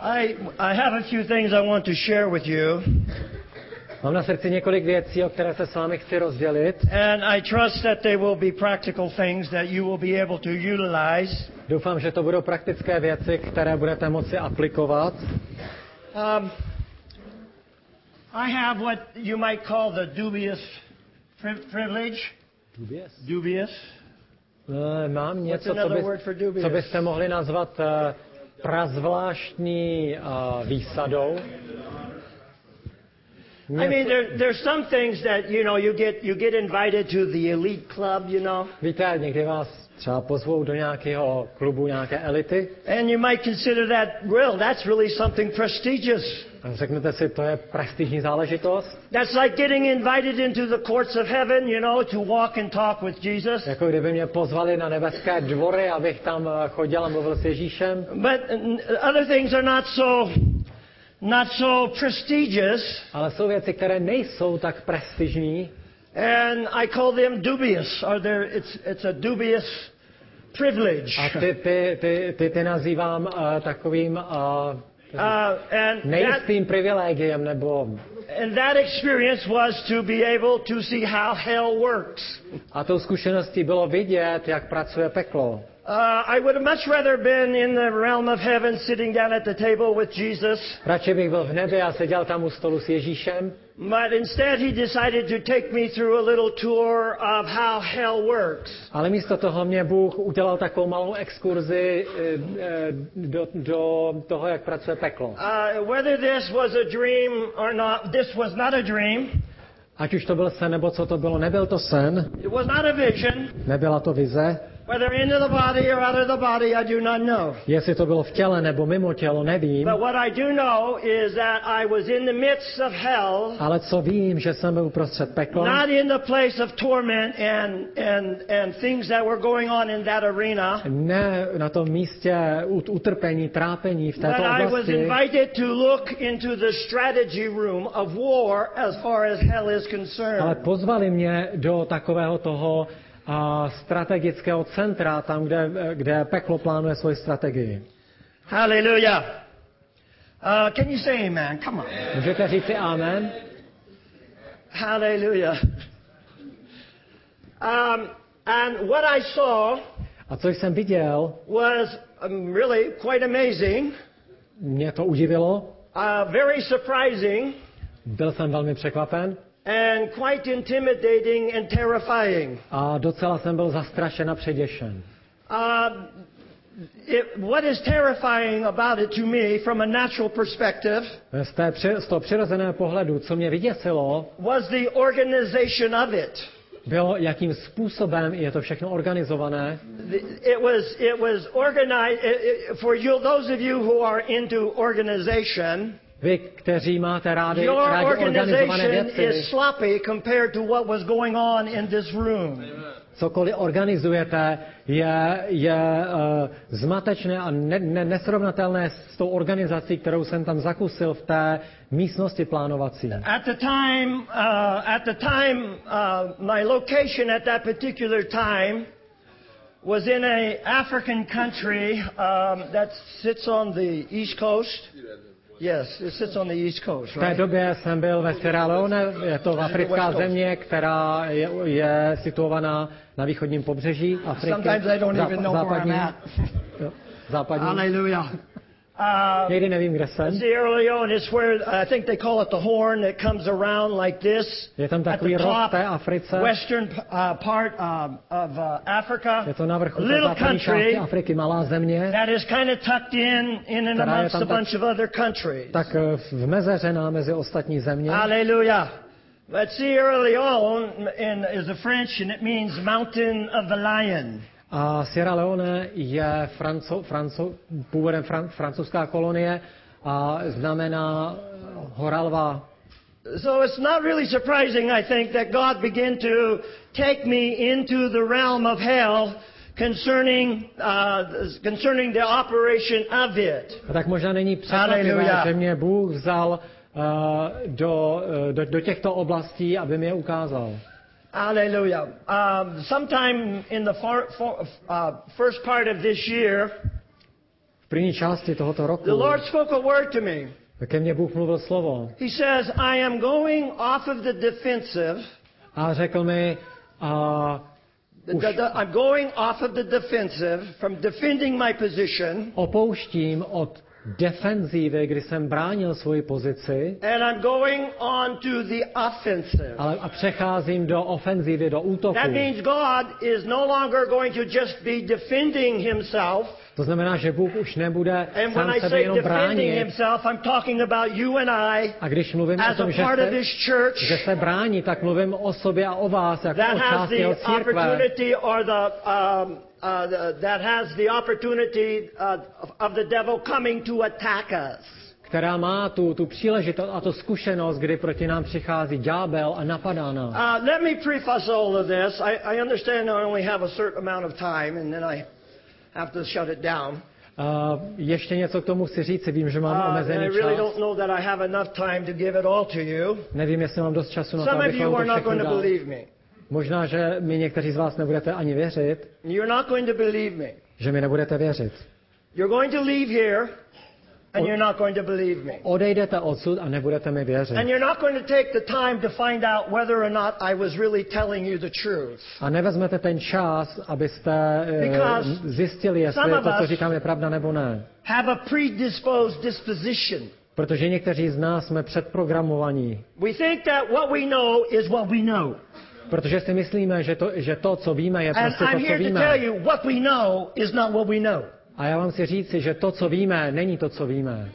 I have a few things I want to share with you. Mám na srdci několik věcí, o které se s vámi chci rozdělit. And I trust that they will be practical things that you will be able to utilize. Doufám, že to budou praktické věci, které budete moci aplikovat. I have what you might call the dubious privilege. Dubious. Mám něco, co byste mohli nazvat prazvláštní výsadou. I mean, there's some things that you get invited to the elite club, Víte, někdy vás třeba pozvou do nějakého klubu, nějaké elity. And you might consider that's really something prestigious. A řeknete si, to je prestižní záležitost. That's like getting invited into the courts of heaven, to walk and talk with Jesus. Jako kdyby mě pozvali na nebeské dvory, abych tam chodil a mluvil s Ježíšem. But other things are not so prestigious. Ale jsou věci, které nejsou tak prestižní. And I call them dubious. It's a dubious privilege. A ty nazývám takovým nejistým privilegiem, nebo... And that experience was to be able to see how hell works. A tou zkušeností bylo vidět, jak pracuje peklo. I would have much rather been in the realm of heaven sitting down at the table with Jesus. Radši bych byl v nebi a seděl tam u stolu s Ježíšem. But instead he decided to take me through a little tour of how hell works. Ale místo toho mě Bůh udělal takovou malou exkurzi do toho, jak pracuje peklo. Whether this was a dream or not, this was not a dream. Ať už to byl sen, nebo co to bylo, nebyl to sen. It was not a vision. Nebyla to vize. Whether into the body or out of the body, I do not know. Jestli to bylo v těle nebo mimo tělo, nevím. But what I do know is that I was in the midst of hell. Ale co vím, že jsem byl uprostřed pekla. Not in the place of torment and things that were going on in that arena. Ne na tom místě utrpení, trápení v této oblasti. But I was invited to look into the strategy room of war as far as hell is concerned. Ale pozvali mě do takového toho strategického centra, tam, kde peklo plánuje svoji strategii. Hallelujah. Can you say amen? Come on. Můžete říci amen? Hallelujah. And what I saw a co jsem viděl was really quite amazing. Mě to udivilo. Very surprising. Byl jsem velmi překvapen. And quite intimidating and terrifying. A docela jsem byl zastrašen a předěšen. What is terrifying about it to me from a natural perspective z toho přirozeného pohledu, co mě vyděsilo, was the organization of it. Bylo, jakým způsobem je to všechno organizované. It was organized for you, those of you who are into organization. Vy, kteří máte rádi organizované věci, is sloppy compared to what was going on in this room. Cokoliv organizujete, je zmatečné a nesrovnatelné s tou organizací, kterou jsem tam zakusil v té místnosti plánovací. At the time, my location at that particular time was in a African country that sits on the East Coast. Yes, it sits on the East Coast, right? V té době jsem byl ve Sierra Leone, je to africká země, která je situovaná na východním pobřeží Afriky. Sometimes I don't even know where I'm at. Západní. Hallelujah. Někdy nevím, kde jsem. Sierra Leone is where I think they call it the horn that comes around like this. Je tam takový roh v té Africe. Western part of Africa. Je to na vrchu té západní části Afriky, malá země. That is kind of tucked in and amongst a bunch of other countries. Tak vmezeřená mezi ostatní země. Hallelujah. But Sierra Leone is a French and it means mountain of the lion. A Sierra Leone je původem francouzská kolonie a znamená hora lva. So it's not really surprising, I think, that God began to take me into the realm of hell concerning the operation of it. A tak možná není překvapivé, že mě Bůh vzal do těchto oblastí, aby mě ukázal. Hallelujah. Sometime in the first part of this year, v první části tohoto roku the Lord spoke a word to me. ke mně Bůh mluvil slovo He says, I am going off of the defensive. a řekl mi, I'm going off of the defensive from defending my position. opouštím od defenzívy, kdy jsem bránil svoji pozici, And I'm going on to the offensive. a přecházím do ofenzívy, do útoku. That means God is no longer going to just be defending himself. To znamená, že Bůh už nebude And when sám I sebe say jenom defending bránit. himself, I'm talking about you and I A když mluvím o as a tom, part of his že church se brání, tak mluvím o sobě a o vás, jako that o has část the jeho církve, opportunity or that has the opportunity of the devil coming to attack us. která má tu příležitost a tu zkušenost, kdy proti nám přichází ďábel a napadá nás. Let me preface all of this. I understand I only have a certain amount of time and then I have to shut it down. Ještě něco k tomu chci říct, vím, že mám I omezený really čas. don't know that I have enough time to give it all to you. Nevím, jestli mám dost času na to, Some of abych you vám are to not všechno going to dal. believe me. Možná, že mi někteří z vás nebudete ani věřit, You're not going to believe me. že mi nebudete věřit. You're going to leave here and you're not going to believe me. Odejdete odsud a nebudete mi věřit. And you're not going to take the time to find out whether or not I was really telling you the truth. A nevezmete ten čas, abyste zjistili, jestli to, co říkám, je pravda nebo ne. Have a predisposed disposition. Protože někteří z nás jsme předprogramovaní. We think that what we know is what we know. Protože si myslíme, že to, co víme, je prostě And to, I'm co here to víme. tell you what we know is not what we know. A já vám chci říci, že to, co víme, není to, co víme.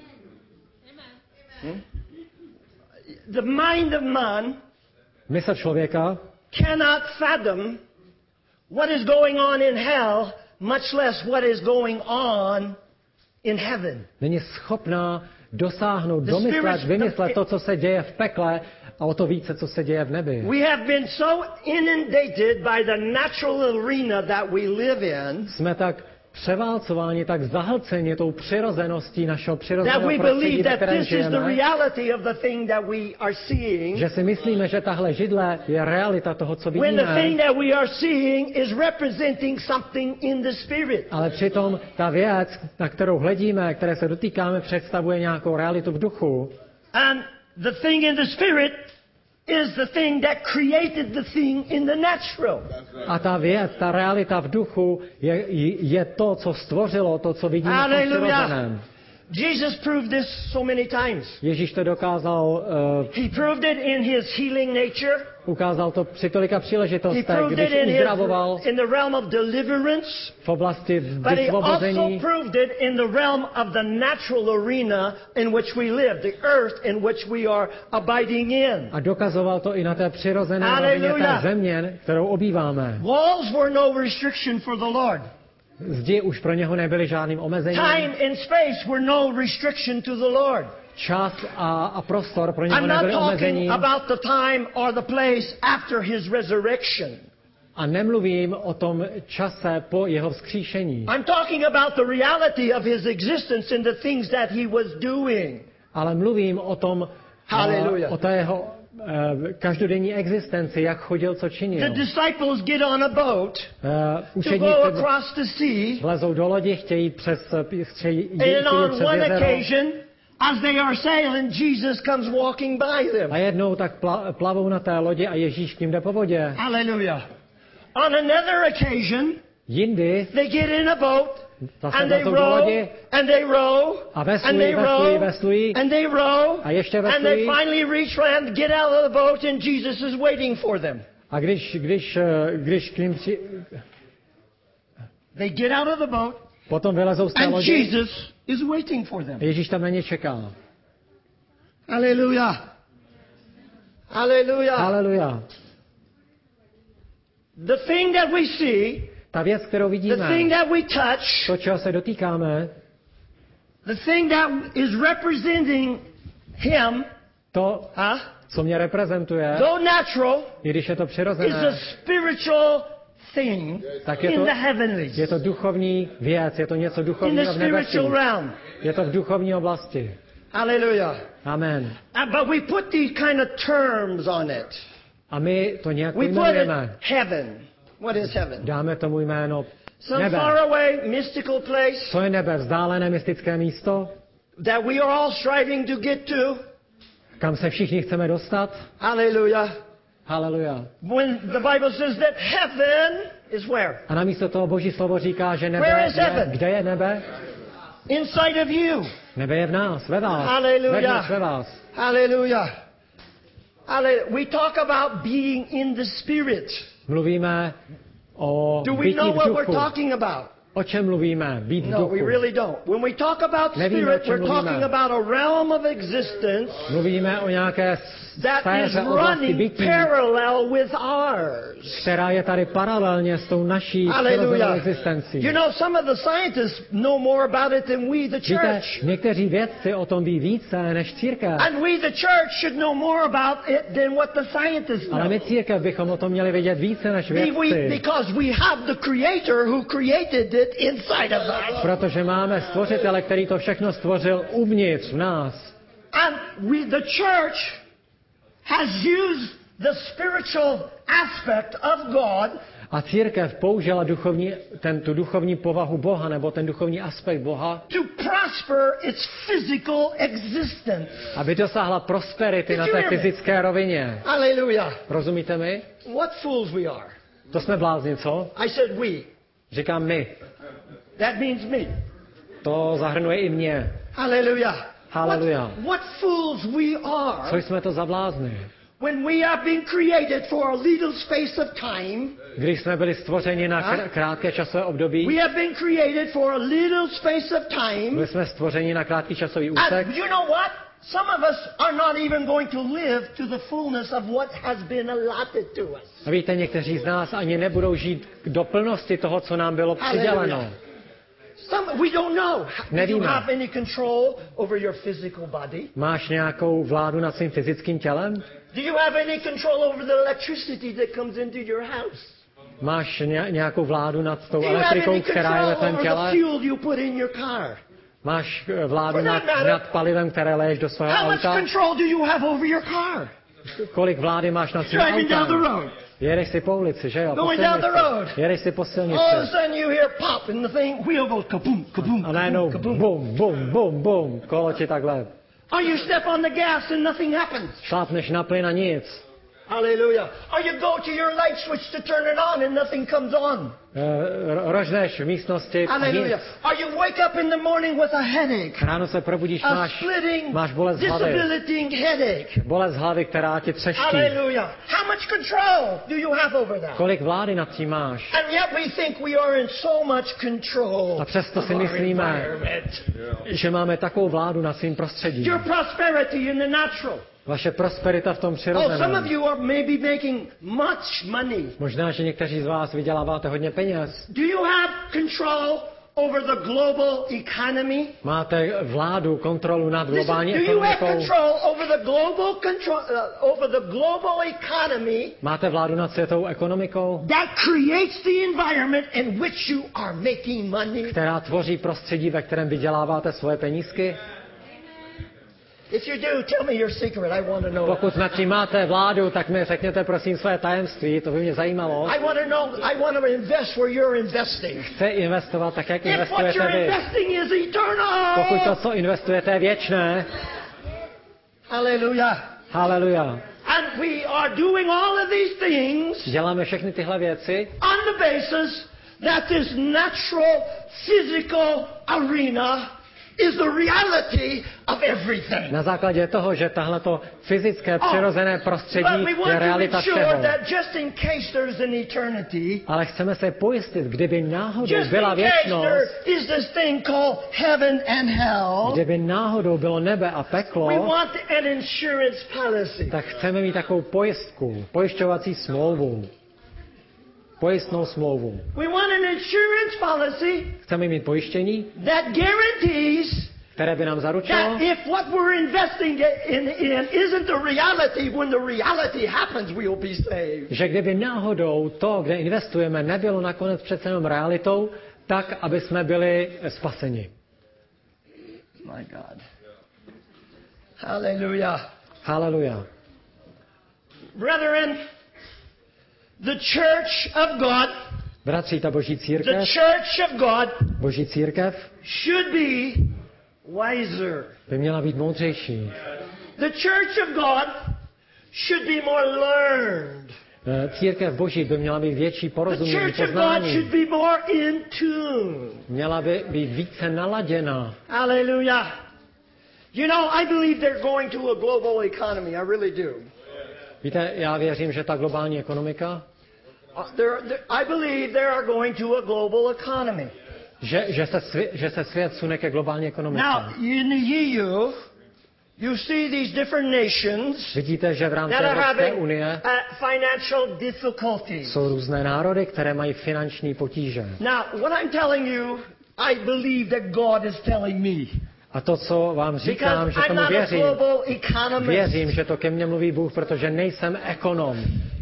The mind of man Mysl člověka cannot fathom what is going on in hell, much less what is going on in heaven. není schopná dosáhnout, vymyslet to, co se děje v pekle a o to více, co se děje v nebi. We have been so inundated by the natural arena that we live in Jsme tak převálcováni, tak zahlceni tou přirozeností našeho that přirozeného we prostředí, believe ve that kterém this is the žijeme, reality of the thing that we are seeing, že si myslíme, že tahle židle je realita toho, co when the thing vidíme, that we are seeing is representing something in the spirit. ale přitom ta věc, na kterou hledíme, které se dotýkáme, představuje nějakou realitu v duchu. And the thing in the spirit is the thing that created the thing in the natural. A ta věc, ta realita v duchu je to, co stvořilo, to, co vidíme v tom přirozeném. Jesus proved this so many times. Ježíš to dokázal, He proved it in his healing nature. ukázal to při tolika He příležitostech, proved když it uzdravoval in the realm of deliverance. v oblasti But he also vysvobození, proved it in the realm of the natural arena in which we live, the earth in which we are abiding in. a dokazoval to i na té přirozené rovině té země, kterou obýváme. Walls were no restriction for the Lord. Zdi už pro něho nebyly žádným omezením. Time and space were no restriction to the Lord. Čas a prostor pro něho I'm not nebyly talking omezením. about the time or the place after his resurrection. A nemluvím o tom čase po jeho vzkříšení. I'm talking about the reality of his existence and the things that he was doing. Ale mluvím o tom, Hallelujah. o té jeho každodenní existenci, jak chodil, co činil. The disciples get on a boat to go Učedníci across the sea, vlezou do lodi, chtějí jít přes and on přes one jezero. occasion, as they are sailing, Jesus comes walking by them. A jednou tak plavou na té lodi a Ježíš k ním jde po vodě. Hallelujah. On another occasion, Jindy they get in a boat, zase and they vlezou do row, lodi and they row, a and they row, veslují and they row, a ještě and they veslují. finally reach land, get out of the boat, and Jesus is waiting for them. A když k ním They get out of the boat, potom vylezou z té and lodi, Jesus is waiting for them. Ježíš tam na ně čeká. Hallelujah. Hallelujah. Haleluja. The thing that we see, Ta věc, kterou the vidíme, thing that we touch, to, čeho se dotýkáme, the thing that is representing him, to, co mě reprezentuje, though natural, i když je to is a přirozené, spiritual thing tak in the heavenlies, je to duchovní věc, je to něco in the duchovního v nebesích. spiritual realm. Je to v duchovní oblasti. Hallelujah. Amen. But we put these kind of terms on it. A my to nějak We put it pojmenujeme. heaven. What is heaven? Dáme tomu jméno Some Nebe. faraway mystical place Co je nebe? Vzdálené mystické místo, that we are all striving to get to. kam se všichni chceme dostat. Hallelujah. Haleluja. When the Bible says that heaven is where? A namísto toho Boží slovo říká, že Where nebe is heaven? je, kde je nebe? Inside of you. Nebe je v nás, ve vás. Hallelujah. Vevnitř ve vás. Hallelujah. Hallelujah. We talk about being in the Spirit. Mluvíme o Do we bytí know v what we're duchu. talking about? O čem mluvíme? Být v No, duchu. we really don't. When we talk about Nevíme, spirit, o čem we're talking mluvíme. about a realm of existence Mluvíme o nějaké that is sféře oblasti running bytí, parallel with ours. která je tady paralelně s tou naší přirozenou Hallelujah. existencí. You know, some of the scientists know more about it than we, the Víte, church. někteří vědci o tom ví více než církev. And we, the church, should know more about it than what the scientists Ale know. my církev bychom o tom měli vědět více než vědci. Because we have the Creator who created it inside of us. Protože máme stvořitele, který to všechno stvořil uvnitř v nás. And the church has used the spiritual aspect of God A církev použila tu duchovní povahu Boha, nebo ten duchovní aspekt Boha, to prosper its physical existence. aby dosáhla prosperity na Did you té hear me? fyzické rovině. Hallelujah. Rozumíte mi? What fools we are. To jsme blázni, co? I said we. Říkám my. That means me. To zahrnuje i mě. Hallelujah. Hallelujah. What fools we Co are jsme to za blázni? when we have been created for a little space of time. Když jsme byli stvořeni na krátké časové období, We have been created for a little space of time. byli jsme stvořeni na krátký časový úsek. And you know what? Some of us are not even going to live to the fullness of what has been allotted to us. A víte, někteří z nás ani nebudou žít do plnosti toho, co nám bylo přiděleno. We don't know. Do you Nevíme. have any control over your physical body? Máš nějakou vládu nad svým fyzickým tělem? Do you have any control over the electricity that comes into your house? Máš nějakou vládu nad tou Do you have elektrikou, any která je ve control tvém over the těle? fuel you put in your car? Máš vládu For that matter, nad palivem, které leješ do svého How much auta? control do you have over your car? Kolik vlády máš nad svým Driving down the autem? road. Jedeš si po ulici, že jo? Po Going down the silnici. road. Jedeš si po silnici. All of a sudden you hear pop and the wheel goes kaboom, kaboom, A najednou kaboom, bum, bum, bum, bum, kolo ti takhle. Or you step on the gas and nothing happens. Šlápneš na plyn a nic. Hallelujah. Or you go to your light switch to turn it on and nothing comes on. Rožneš v místnosti a nic. Hallelujah. Or you wake up in the morning with a headache. Ráno se probudíš, A splitting, máš bolest hlavy. debilitating headache. Bolest hlavy, která ti třeští. Hallelujah. How much control do you have over that? Kolik vlády nad tím máš? And yet we think we are in so much control. A přesto si of our myslíme, environment. že máme takovou vládu nad svým prostředím. Your prosperity in the natural. Vaše prosperita v tom Oh, some of přirozeném. you are maybe making much money. Možná, že někteří z vás vyděláváte hodně peněz. Do you have control over the global economy? Máte vládu, kontrolu nad globální Do you have ekonomikou. control over the global economy Máte vládu nad světovou ekonomikou, that creates the environment in which you are making money? která tvoří prostředí, ve kterém vyděláváte svoje penízky? If you do, tell me your secret. I want to know. Pokud nad tím máte vládu, tak mi řekněte prosím své tajemství, to by mě zajímalo. I want to know. I want to invest where you're investing. Chce investovat tak, jak If what investujete you're vy. investing is eternal. Pokud to, co investujete, je věčné. Hallelujah. Haleluja. And we are doing all of these things Děláme všechny tyhle věci on the basis that this natural, physical arena is the reality of everything. na základě toho, že tahleto fyzické, přirozené prostředí But we je want to realita ensure všeho. that just in case there's an eternity, Ale chceme se pojistit, kdyby náhodou just byla in case věčnost, there is this thing called heaven and hell, kdyby náhodou bylo nebe a we peklo, want an insurance policy. tak chceme mít takovou pojistku, pojišťovací smlouvu. Pojistnou smlouvu. We want an insurance policy Chceme mít pojištění, that guarantees které by nám zaručilo, that if what we're investing in isn't the reality, when the reality happens, we'll be saved. že kdyby náhodou to, kde investujeme, nebylo nakonec přece jenom realitou, tak, aby jsme byli spaseni. My God. Hallelujah. Haleluja. Brethren, the church of God Bratři, ta boží The církev, church of God boží církev should be wiser. by měla být moudřejší. The church of God should be more learned. Církev boží by měla být větší The porozumění, church of God poznání. should be more in tune. Měla by být více naladěna. Hallelujah. You know, I believe they're going to a global economy. I really do. Víte, já věřím, že ta globální ekonomika, I believe they are going to a global economy. že se svět sune ke globální ekonomice. Now, in the EU, you see these different nations Vidíte, že v rámci that are Evropské having unie financial difficulties. jsou různé národy, které mají finanční potíže. Now, what I'm telling you, I believe that God is telling me. A to, co vám říkám, Because že I'm tomu not a věřím, global economist. věřím, že to ke mně mluví Bůh, protože nejsem ekonom.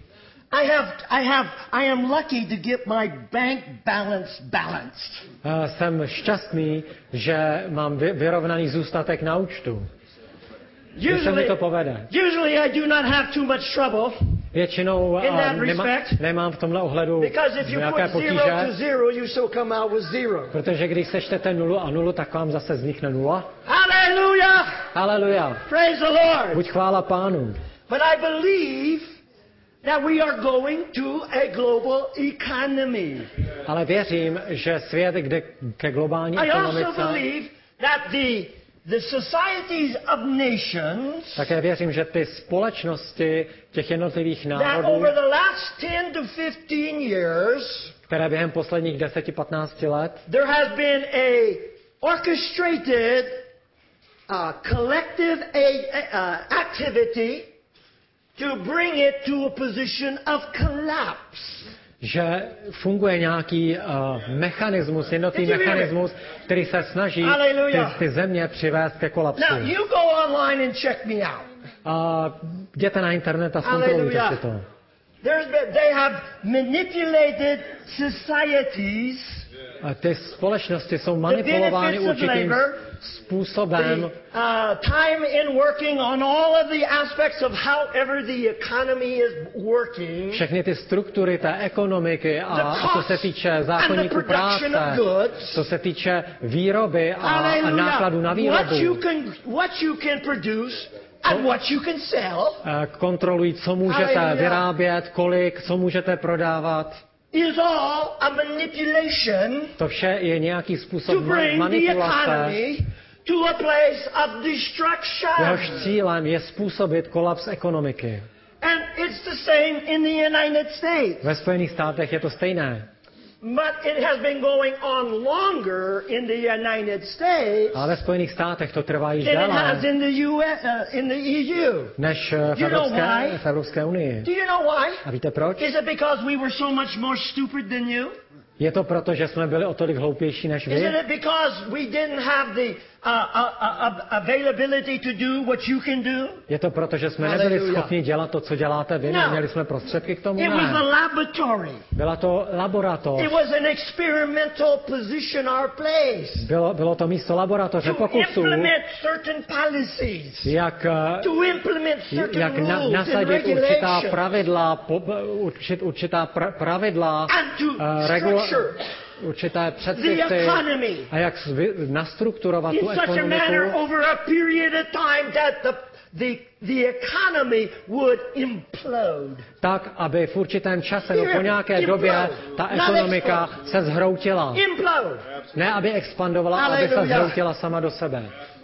I am lucky to get my bank balance balanced. Jsem šťastný, že mám vyrovnaný zůstatek na účtu. Že se mi to povede. Usually I do not have too much trouble. Většinou In that respect, nemám v tomhle ohledu Because if you nějaké put potíže, 0 to 0, you still come out with 0. protože když sečtete 0 a 0, tak vám zase vznikne 0. Hallelujah! Haleluja. Praise the Lord! Buď chvála Pánu. But I believe that we are going to a global economy. Ale věřím, že svět jde ke globální I also ekonomice. believe that the societies of nations Také věřím, že ty společnosti těch jednotlivých that národů, over the last 10 to 15 years které během posledních 10-15 let there has been a orchestrated collective activity to bring it to a position of collapse. že funguje nějaký mechanismus, jednotný mechanismus, který se snaží ty země přivést ke kolapsu. Now you go online and check me out. Jděte na internet a zkontrolujte si to. They have manipulated societies. Ty společnosti jsou manipulovány určitým způsobem. Time in working on all of the aspects of however the economy is working. Všechny ty struktury té ekonomiky a co se týče zákoníku práce, co se týče výroby a nákladů na výrobu. What you can produce and what you can sell. Kontrolují, co můžete vyrábět, kolik, co můžete prodávat. Is all a manipulation. To vše je nějaký způsob to bring manipulace. The economy to a place of destruction. Jehož cílem je způsobit kolaps ekonomiky. And it's the same in the United States. Ve Spojených státech je to stejné. But it has been going on longer in the United States. Ale ve Spojených státech to trvá již déle. In the EU. Než v Evropské unii. Do you know why? A víte proč? Is it because we were so much more stupid than you? Je to proto, že jsme byli o tolik hloupější než vy? Is it because we didn't have the availability to do what you can do? Je to proto, že jsme nebyli schopni dělat to, co děláte vy? Neměli jsme prostředky k tomu? It was a laboratory. Byla to laboratoř. It was an experimental position or place. Bylo to místo laboratoře pokusů. To implement certain policies. Jak nasadit určitá pravidla, určité předpisy a jak nastrukturovat tu ekonomiku tak, aby v určitém čase, po nějaké době, ta ekonomika se zhroutila. Ne, aby expandovala, aby se zhroutila sama do sebe.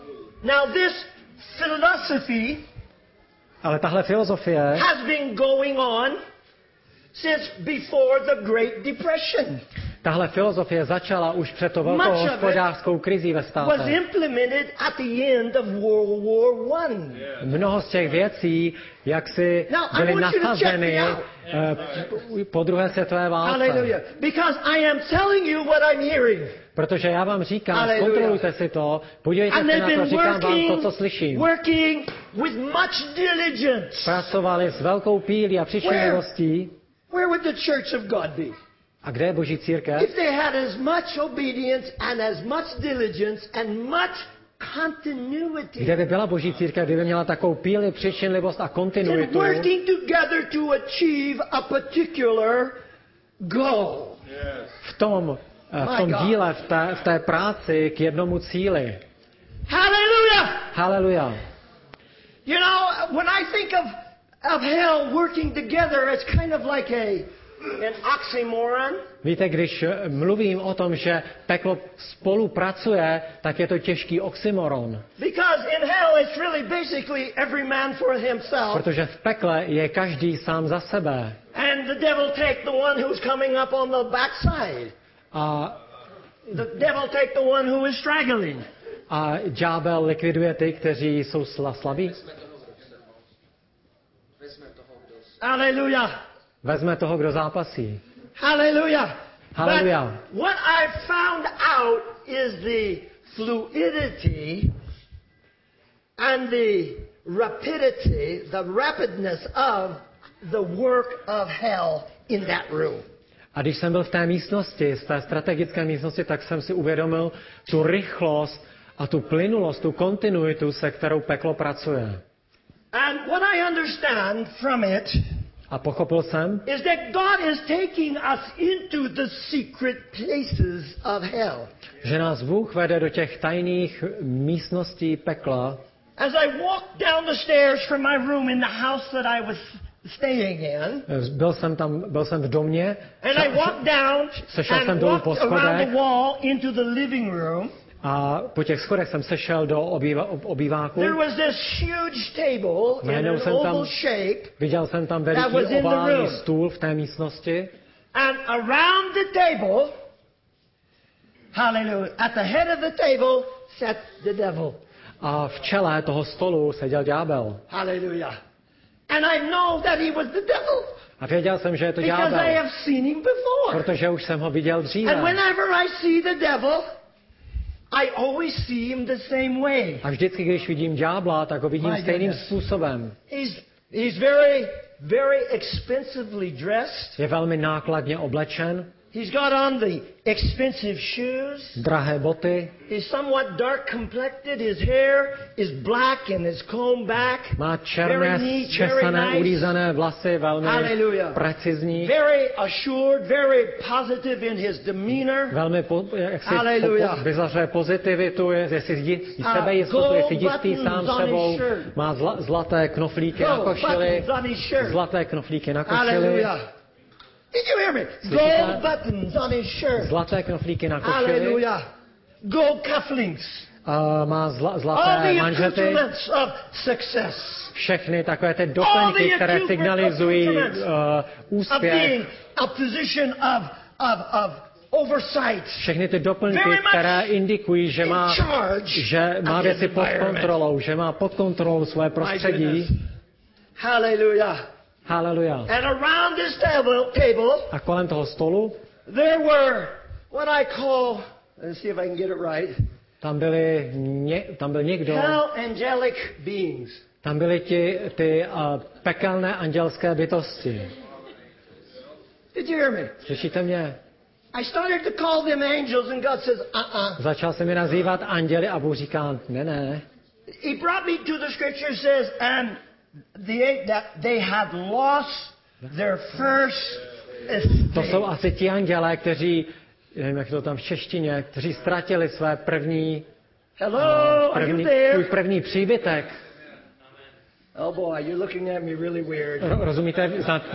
Ale tahle filozofie has been going on since before the Great Depression. Tahle filozofie začala už před tou velkou hospodářskou krizí ve státech. Mnoho z těch věcí, jak si byly nasazeny po druhé světové válce. Protože já vám říkám, zkontrolujte si to, podívejte se na to, říkám vám to, co slyším. Pracovali s velkou pílí a přičinlivostí. Where would the church of God be? A kde je Boží církev? If they had as much obedience and as much diligence and much continuity. Kde by byla Boží církev, kdyby měla takovou píli, přičinlivost a kontinuitu? Working together to achieve a particular goal. v tom díle, v té práci k jednomu cíli. Hallelujah! Haleluja. You know, when I think of hell working together, it's kind of like an oxymoron. Víte, když mluvím o tom, že peklo spolupracuje, tak je to těžký oxymoron. Because in hell it's really basically every man for himself. Protože v pekle je každý sám za sebe. And the devil take the one who's coming up on the backside. A The devil take the one who is straggling. A ďábel likviduje ty, kteří jsou slabí. Hallelujah. Vezme toho, kdo zápasí. Hallelujah. Hallelujah. But what I found out is the fluidity and the rapidness of the work of hell in that room. A když jsem byl v té místnosti, z té strategické místnosti, tak jsem si uvědomil tu rychlost a tu plynulost, tu kontinuitu, se kterou peklo pracuje. And what I understand from it A pochopil jsem, is that God is taking us into the secret places of hell. že nás Bůh vede do těch tajných místností pekla. As I walked down the stairs from my room in the house that I was staying in, Byl jsem v domě, and I walked down sešel jsem and dolů po walked around schodech the wall into the living room. a po těch schodech jsem sešel do obýváku. There was this huge table in Najednou an jsem tam oval shape, viděl jsem tam That was veliký in the oválný room. stůl v té místnosti. and around the table, hallelujah, at the head of the table sat the devil. A v čele toho stolu seděl ďábel. Hallelujah. And I know that he was the devil A věděl jsem, že je to because I ďábel, have seen him before. protože už jsem ho viděl And dříve. whenever I see the devil, I always see him the same way. A vždycky, když vidím ďábla, tak ho vidím My stejným goodness. způsobem. He's very, very expensively dressed. Je velmi nákladně oblečen, He's got on the expensive shoes. drahé boty, He's somewhat dark complected. His hair is black and is combed back. má Very černé, neat, very česané, nice. ulízané vlasy, velmi Hallelujah. precizní, Very assured, very positive in his demeanor. velmi Hallelujah. vyzařuje pozitivitu, je si sebejistotu, gold je si jistý buttons sám on sebou, his shirt. má zlaté knoflíky na Gold košili, buttons on his shirt. zlaté knoflíky na košili, Hallelujah. Did you hear me? Gold buttons on his shirt. zlaté knoflíky na košili, Hallelujah. Gold cufflinks. má All zlaté the manžety, accoutrements of success. všechny takové ty All doplňky, the které signalizují of úspěch, being a position of oversight. všechny ty doplňky, Very much které indikují, že in má charge of věci his pod environment. kontrolou, že má pod kontrolou své My prostředí. goodness. Hallelujah. Haleluja. And around this table, A kolem toho stolu there were what I call, let's see if I can get it right, tam byl někdo, hell angelic beings. tam byly ty pekelné andělské bytosti. Did you hear me? Slyšíte mě? I started to call them angels, and God says, Začal se mi nazývat anděli a Bůh říká, ne. He brought me to the scripture says, and that they had lost their first To jsou estate. asi ti andělé, kteří, nevím, jak to tam v češtině, kteří ztratili své Hello, are you svůj there? první příbytek. Oh boy, you're looking at me really weird. Rozumíte?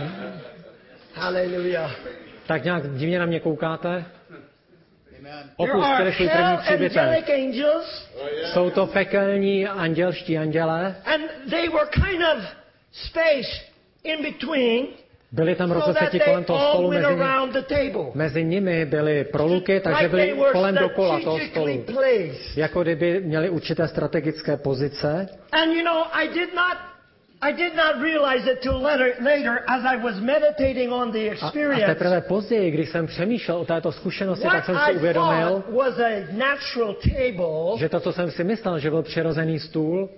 Hallelujah. Tak nějak divně na mě koukáte? There Opustili are svůj hell první příbytek. angelic angels, Jsou to pekelní andělští andělé. and they were kind of spaced in between, Byli tam so that rozeseti they kolem toho all stolu, went around the table. mezi nimi byly proluky, takže Like they byli were kolem dokola toho strategically stolu. placed. Jako kdyby měli určité strategické pozice. And you know, I did not realize it till later as I was meditating on the A experience. teprve později, když jsem přemýšlel o této zkušenosti, tak What jsem si I uvědomil, thought was a natural table že to, co jsem si myslel, že byl přirozený stůl,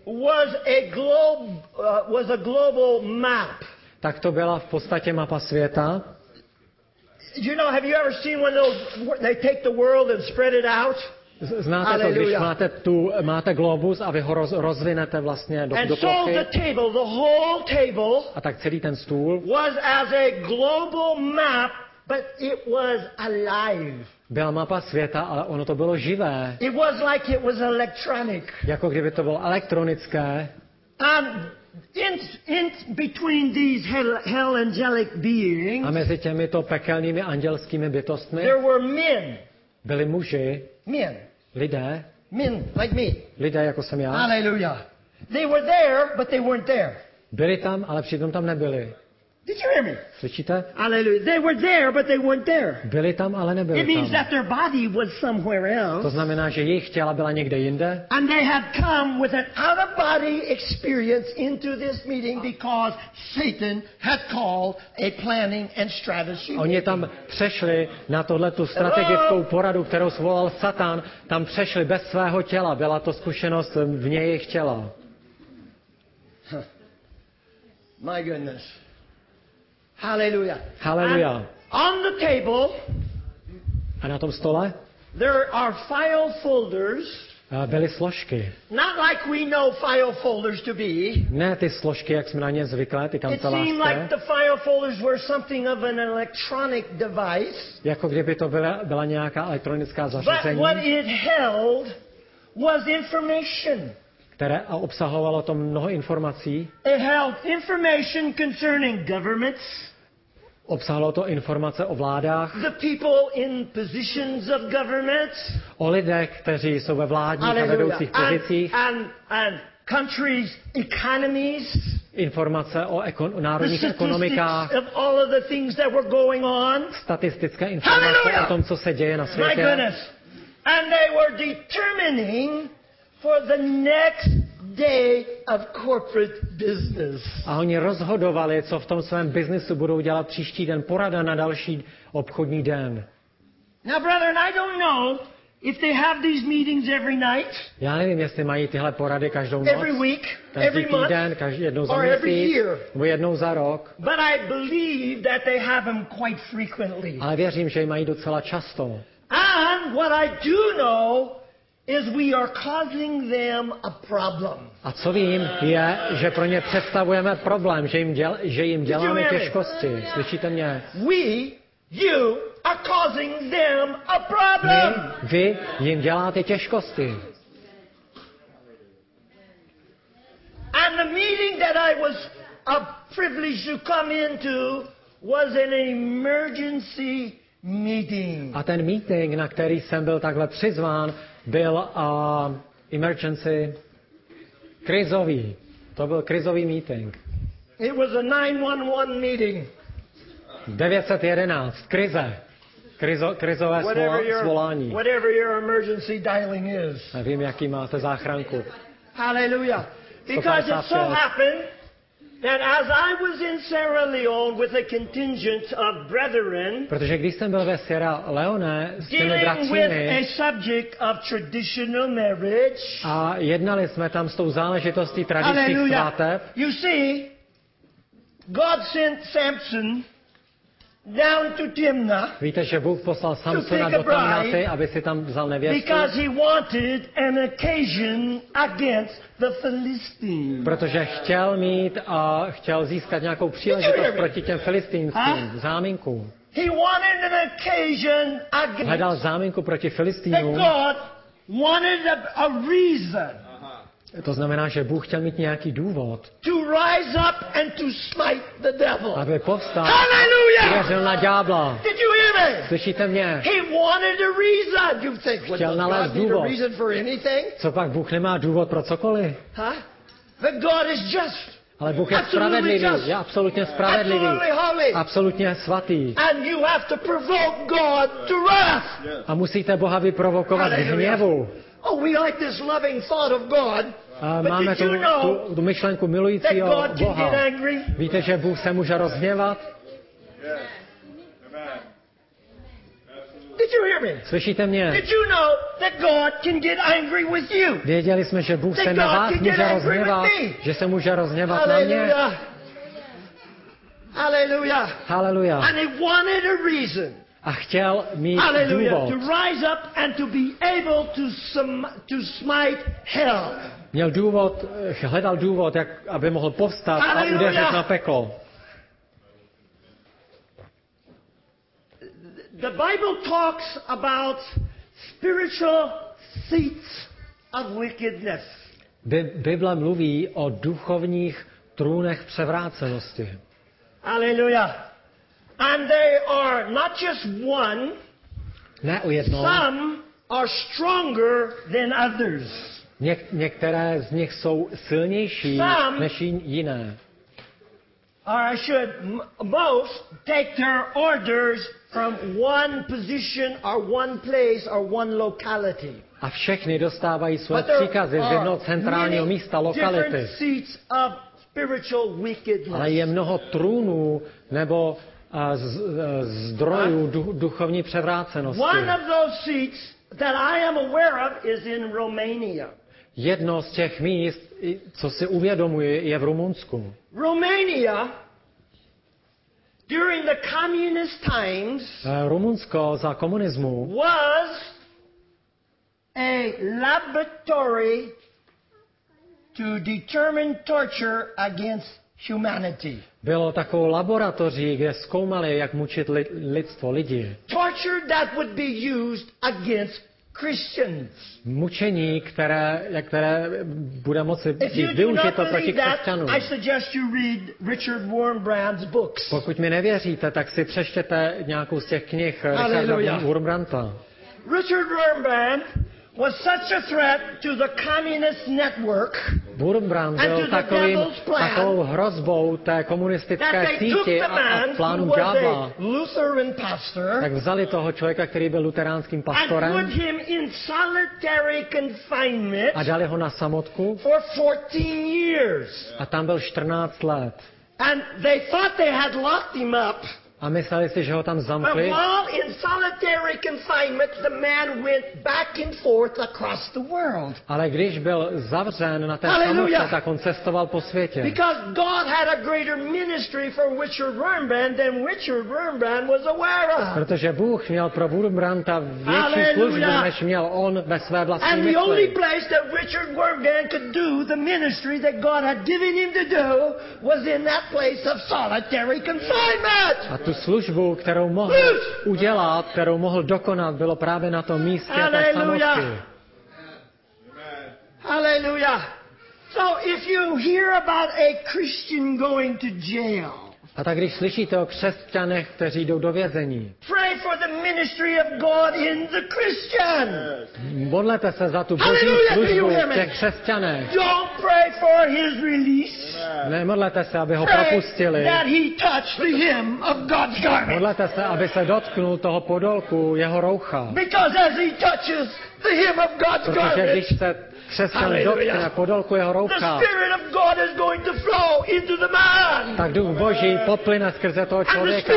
was a global map. tak to byla v podstatě mapa světa. You know, have you ever seen when they take the world and spread it out? Znáte to, když Hallelujah. máte globus a vy ho rozvinete vlastně do And so plochy. the table, the whole table, A tak celý ten stůl was as a global map but it was alive. Byla mapa světa, ale ono to bylo živé. It was like it was electronic. Jako kdyby to bylo elektronické. And in between these hell angelic beings, A mezi těmito pekelnými andělskými bytostmi there were men. byli muži, Men. lidé, Men like me. lidé jako jsem já. Hallelujah. They were there, but they weren't there. Byli tam, ale přitom tam nebyli. Did you hear me? Slyšíte? Hallelujah. They were there, but they weren't there. Byli tam, ale It nebyli means tam. that their body was somewhere else. To znamená, že jejich těla byla někde jinde. And they had come with an out-of-body experience into this meeting because Satan had called a planning and strategy. Oni tam přešli na tu strategickou poradu, kterou svolal Satan. Tam přešli bez svého těla. Byla to zkušenost vně jejich těla. My goodness. Hallelujah. Hallelujah. And on the table, A na tom stole there are file folders, byly složky. not like we know file folders to be. Ne ty složky, jak jsme na ně zvyklé, ty It seemed like kancelářské. the file folders were something of an electronic device. Jako kdyby to byla nějaká elektronická But zařízení, what it held was information. které obsahovalo to mnoho informací. It held information concerning governments, Obsahovalo to informace o vládách, the people in positions of governments, o lidech, kteří jsou ve vládních a vedoucích pozicích, and countries' economies, informace o the národních ekonomikách, statistics of all of the things that were going on. statistické informace Hallelujah! o tom, co se děje na My světě. goodness. And they were determining for the next day of corporate business. A oni rozhodovali, co v tom svém biznisu budou dělat příští den, porada na další obchodní den. Now, brethren, I don't know if they have these meetings every night, Já nevím, jestli mají tyhle porady každou noc, every week, každý every month, týden, jednou za or every měsíc, year. nebo jednou za rok, But I believe that they have them quite frequently. ale věřím, že ji mají docela často. And what I do know is we are causing them a problem. A co vím, je, že pro ně představujeme problém, že jim děláme těžkosti. Slyšíte mě? You are causing them a problem. Vy jim děláte těžkosti. And the meeting that I was privileged to come into was an emergency meeting. A ten meeting, na který jsem byl takhle přizván, byl emergency krizový. To byl krizový meeting. It was a 911 meeting. 911, krize. Krizové svolání. Whatever your emergency dialing is. Nevím, jaký máte záchranku. Hallelujah. Because it so happened that as I was in Sierra Leone with a contingent of brethren, protože když jsem byl ve Sierra Leone s těmi dealing with a bratřími subject of traditional marriage, a jednali jsme tam s tou záležitostí tradičních svateb, you see, God sent Samson down to Timnah. Víte, že Bůh poslal Samsona do Timnaty, aby si tam vzal nevěstu, because he wanted an occasion against the Philistines. protože chtěl získat nějakou příležitost proti těm filistínským, záminku. He wanted an occasion against. Hledal záminku proti Filistínům. God wanted a reason. To znamená, že Bůh chtěl mít nějaký důvod, to rise up and to smite the devil. aby povstal Hallelujah! a věřil na ďábla. Did you hear me? Slyšíte mě? He wanted a reason. You think, well, Chtěl does nalézt God need a důvod. reason for anything? Co pak Bůh nemá důvod pro cokoliv? Huh? But God is just. Ale Bůh je spravedlivý, je absolutně spravedlivý, Absolutely holy. absolutně svatý. And you have to provoke God to wrath. A musíte Boha vyprovokovat k hněvu. Oh, we like this loving thought of God. A But máme did you know tu myšlenku that milujícího God can get Boha. angry? Víte, že Bůh se může rozhněvat? Did you hear me? Slyšíte mě? Did you know that God can get angry with you? Věděli jsme, že Bůh se na vás může rozhněvat, že se může rozhněvat na mě. Hallelujah. Hallelujah. Haleluja. And he wanted a reason. A chtěl mít Hallelujah. důvod. To rise up and to be able to smite hell. Hledal důvod, aby mohl povstat a udeřit na peklo. The Bible talks about spiritual seats of wickedness. Bible mluví o duchovních trůnech převrácenosti. Hallelujah. And they are not just one. Ne o jednom. Some are stronger than others. Některé z nich jsou silnější než jiné. Or I should most take their orders from one position or one place or one locality. A všechny dostávají své příkazy z jednoho centrálního místa, lokality. Ale je mnoho trůnů nebo zdrojů duchovní převrácenosti. One of those seats that I am aware of is in Romania. Jedno z těch míst, co si uvědomuji, je v Rumunsku. Romania, during the communist times, Rumunsko za komunismu was a laboratory to determine torture against humanity. Bylo takovou laboratoří, kde zkoumali, jak mučit lidstvo, lidi. Torture that would be used against Christians. Mučení, které bude moci být využito proti křesťanům. I suggest you read Richard Wurmbrand's books. Pokud mi nevěříte, tak si přečtěte nějakou z těch knih Richarda Wurmbranda. Richard Wurmbrand was such a threat to the communist network. Wurmbrand byl takovou hrozbou té komunistické síti a plánu ďábla. Tak vzali toho člověka, který byl luteránským pastorem, a dali ho na samotku a tam byl 14 let. And they thought they had locked him up. A mysleli si, že ho tam zamkli. But while in solitary confinement, the man went back and forth across the world. Ale když byl zavřen na té samotce, tak on cestoval po světě. Because God had a greater ministry for Richard Wurmbrand than Richard Wurmbrand was aware of. Protože Bůh měl pro Wurmbranda větší službu, než měl on ve své vlastní mysli. And the only place that Richard Wurmbrand could do the ministry that God had given him to do was in that place of solitary confinement. Tu službu, kterou mohl udělat, kterou mohl dokonat, bylo právě na tom místě té samotky. Hallelujah. So if you hear about a Christian going to jail, a tak když slyšíte o křesťanech, kteří jdou do vězení, pray for the ministry of God in the Christian. Modlete se za tu boží službu v těch křesťanech. Don't pray for his release. Nemodlete se, aby ho propustili. That he touched the hem of God's garment. Modlete se, aby se dotknul toho podolku jeho roucha. Because as he touches the hem of God's garment, protože když se křesťan dotkne podolku jeho roucha, tak duch Boží poplyne skrze toho člověka.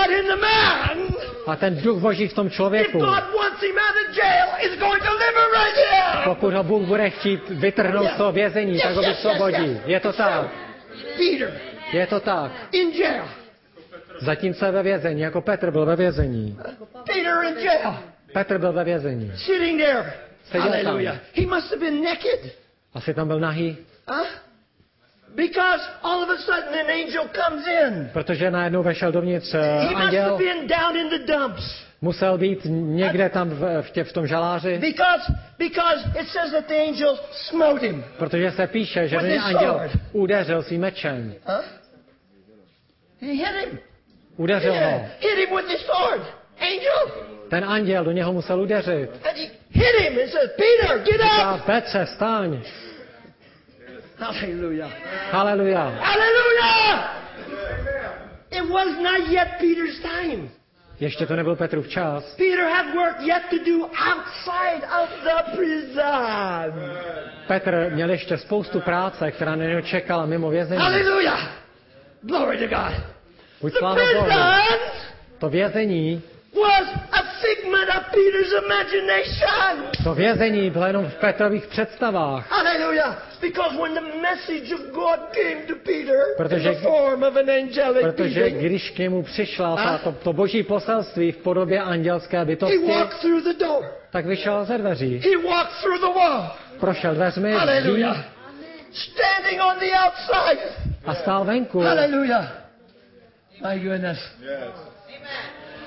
A ten duch Boží v tom člověku, pokud ho Bůh bude chtít vytrhnout z toho vězení, tak ho vysvobodí. Je to tak. Je to tak. Zatímco je ve vězení, jako Petr byl ve vězení. Petr byl ve vězení. Hallelujah. He must have been naked. Asi tam byl nahý. Because all of a sudden an angel comes in. Protože najednou vešel dovnitř anděl. He must have been down in the dumps. Musel být někde tam v tom žaláři. Because it says that the angel smote him. Protože se píše, že anděl udeřil svým mečem. He hit him. Udeřil ho. Hit him with his sword. Angel. Ten anděl do něho musel udeřit. And he hit him and said, Peter, get up. Petře, vstaň. Hallelujah. Hallelujah. Hallelujah. It was not yet Peter's time. Ještě to nebyl Petrův čas. Peter had work yet to do outside of the prison. Petr měl ještě spoustu práce, která na něho čekala mimo vězení. Hallelujah. Glory to God. Buď sláva Bohu. To vězení was a figment of Peter's imagination. To vězení bylo jenom v Petrových představách. Hallelujah. Because when the message of God came to Peter in the form of an angelic being, protože když k němu přišla to boží poselství v podobě andělské bytosti, he walked through the door. Tak vyšel ze dveří. He walked through the wall. Prošel dveřmi. Hallelujah. Standing on the outside. A stál venku. Hallelujah. My goodness. Yes.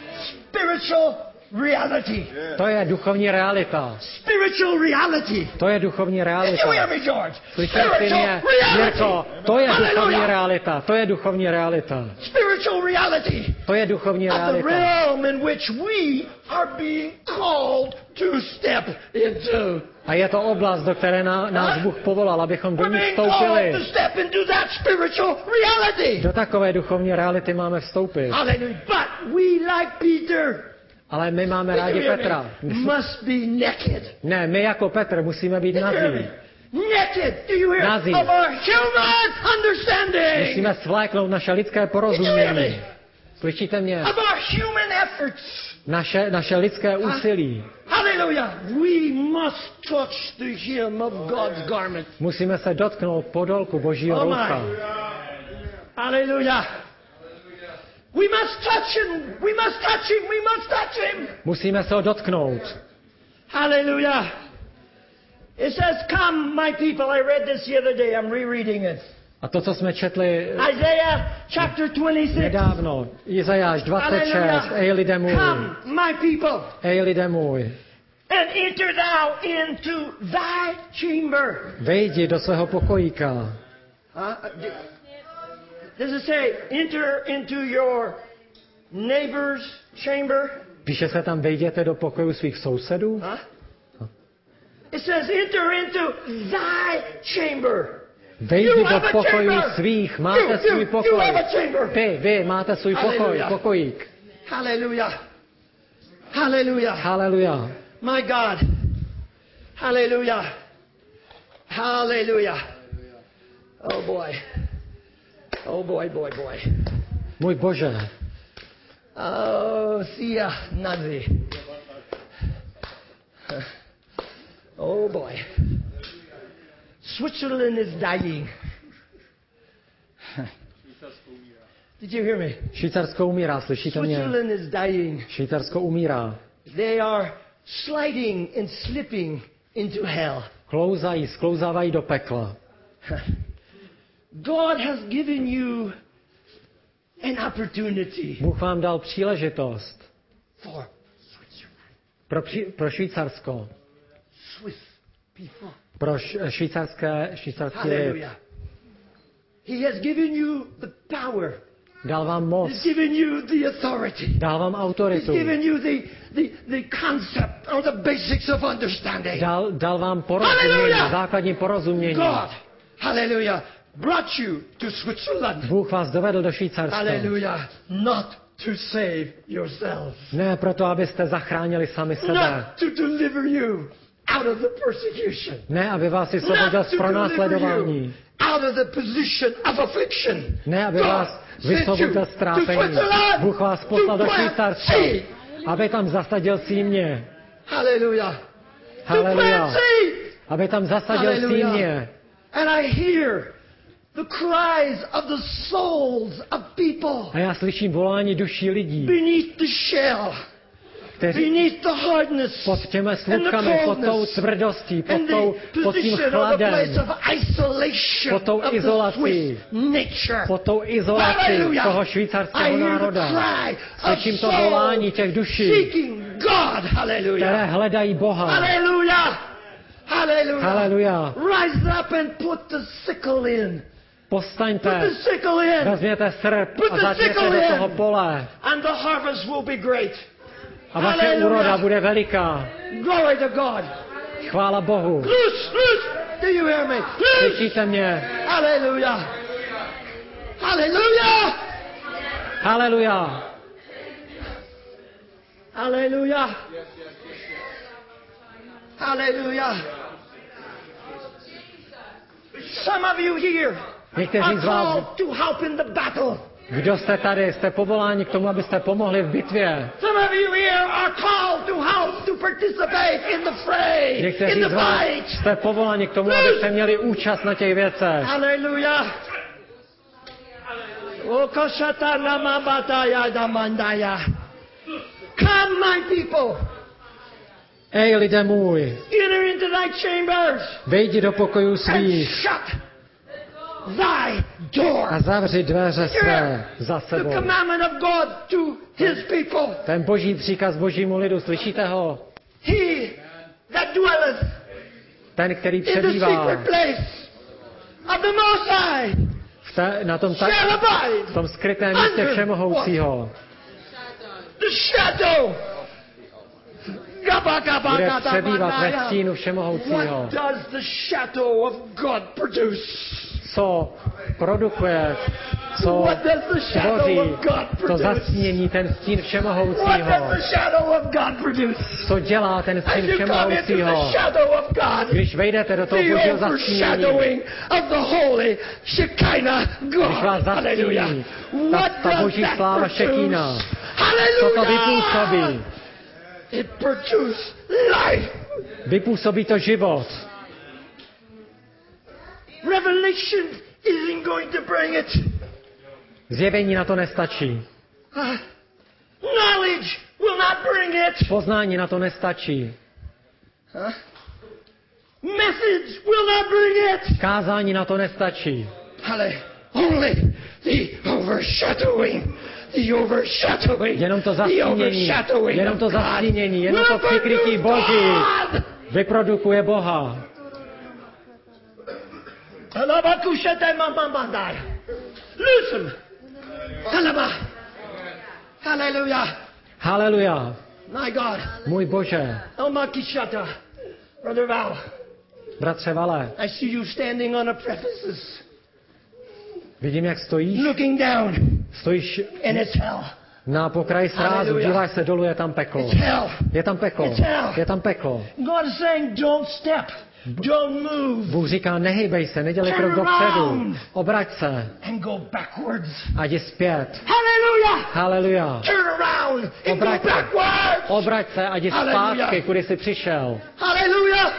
spiritual reality. To je duchovní realita. Spiritual reality. To je duchovní realita. Did you hear me, George? Slyšel jsi mě, Jirko? To je duchovní realita. To je duchovní realita. Spiritual reality. To je duchovní Of the realita. realm in which we are being called to step into. A je to oblast, do které nás Bůh povolal, abychom do We're ní being called vstoupili. to step into that spiritual reality. Do takové duchovní reality máme vstoupit. Hallelujah. But we, like Peter, Ale my máme rádi Petra. must be naked. Ne, my jako Petr musíme být nazí. Naked, do you hear? Nazí. Of our human understanding. Musíme svléknout naše lidské porozumění. Slyšíte mě? Of our human efforts. Naše lidské úsilí. Hallelujah. We must touch the hem of God's garment. Musíme se dotknout podolku Božího Oh roucha. my. Hallelujah. We must touch him. We must touch him. We must touch him. Musíme se ho dotknout. Hallelujah. It says, come, my people. I read this the other day. I'm rereading it. A to, co jsme četli Isaiah chapter 26. nedávno, Izajáš 26, Hallelujah. ej lidé můj, Come, my people, ej lidé můj, and enter thou into thy chamber. vejdi do svého pokojíka. Does it say enter into your neighbor's chamber? Píše se tam, vejděte do pokoju svých sousedů? It says enter into thy chamber. Vejdi You do have a pokojů chamber. svých, máte svůj You pokoj. have a chamber. Vy máte svůj pokoj, Hallelujah. pokojík. Hallelujah. Hallelujah. Haleluja. My God. Hallelujah. Hallelujah. Oh boy. Oh boy, boy, boy. Můj Bože. Oh, Sia Nazi. Oh boy. Switzerland is dying. Did you hear me? Švýcarsko umírá, slyšíte mě? Switzerland is dying. Švýcarsko umírá. They are sliding and slipping into hell. Sklouzávají do pekla. God has given you an opportunity Bůh vám dal příležitost for Switzerland. pro Švýcarsko, Swiss people. pro švýcarský lid. Hallelujah. He has given you the power. Dal vám moc, He's given you the authority. dal vám He's autoritu, given you the concept or the basics of understanding. dal vám porozumění, Hallelujah. základní porozumění. God, hallelujah, brought you to Switzerland. Bůh vás dovedl do Švýcarska. Hallelujah, not to save yourselves. Ne proto, abyste zachránili sami sebe. Not to deliver you out of the persecution. Ne, aby vás vysvobodil z pronásledování. Out of the position of affliction. Ne, aby vás vysvobodil z trápení. Bůh vás poslal do Švýcarska, aby tam zasadil símě. Hallelujah. Haleluja. Aby tam zasadil símě. And I hear the cries of the souls of people A já slyším volání duší lidí, beneath the shell, kteří beneath the hardness pod těmi and the slupkami, pod tou coldness tvrdostí, and the pod tím position of the chladem, place of isolation pod tou of the izolací, Swiss nature. pod tou izolací Hallelujah. toho I švýcarského hear the národa. cry of Slyším to volání těch duší, seeking God. které Hallelujah. hledají Boha. Hallelujah. Hallelujah. Haleluja. Rise up and put the sickle in. Put Povstaňte, the sickle in. vezměte srp Put a the začněte sickle do in. toho pole. And the harvest will be great. A vaše Hallelujah. úroda bude veliká. Glory to God. Chvála Bohu. Loose. Do you hear me? Loose. Slyšíte mě? Hallelujah. Hallelujah. Haleluja. Hallelujah. Hallelujah. Some of you here Někteří are z vás, called to help in the battle. kdo jste tady, jste povoláni k tomu, abyste pomohli v bitvě. Some of you here are called to help to participate in the fray, in Někteří the z vás fight. jste povoláni k tomu, abyste měli účast na těch věcech. Hallelujah. Come, my people. Ej, lidé můj, Enter into thy chambers vejdi do pokojů and svých shut thy door. A zavři dveře své za The sebou. commandment of God to his people. Ten boží příkaz božímu lidu, slyšíte ho? He that dwelleth Ten, který in the přebývá secret place of the Most High na tom, shall abide v tom skrytém místě under Všemohoucího. the shadow. Bude přebývat ve stínu Všemohoucího. What does the shadow of God produce? Co produkuje, co What does the shadow tvoří of God to produce? zastínění, ten stín What Všemohoucího. does the shadow of God produce? Co dělá ten As stín you come into the Všemohoucího? shadow of God, Když vejdete do toho the božího zastínění, overshadowing of the holy Shekinah když God. vás Hallelujah. zastíní What ta does boží that sláva produce? Šekína, co to Hallelujah. vypůsobí? It produces life. Vypůsobí to život. Revelation isn't going to bring it. Zjevení na to nestačí. Knowledge will not bring it. Poznání na to nestačí. Methods will not bring it. Kázání na to nestačí. Only the overshadowing. The overshadowing. Jenom to zastínění, jenom to přikrytí Boží vyprodukuje Boha. Listen. Hallelujah. Haleluja. My God. Můj Bože. Elmakishata. Brother Val. Bratře Vale. I see you standing on a precipice. Vidím, jak stojíš. Looking down. Stojíš And it's hell. na pokraji srázu, díváš se dolů, je tam peklo. It's hell. Je tam peklo. It's hell. Je tam peklo. God is saying, don't step. Don't move. Bůh říká, nehejbej se, nedělej krok dopředu. Obrať se. And go backwards. A jdi zpět. Hallelujah. Haleluja. Turn around and go Obrať se. backwards. Obrať se a jdi zpátky, kudy jsi přišel. Hallelujah.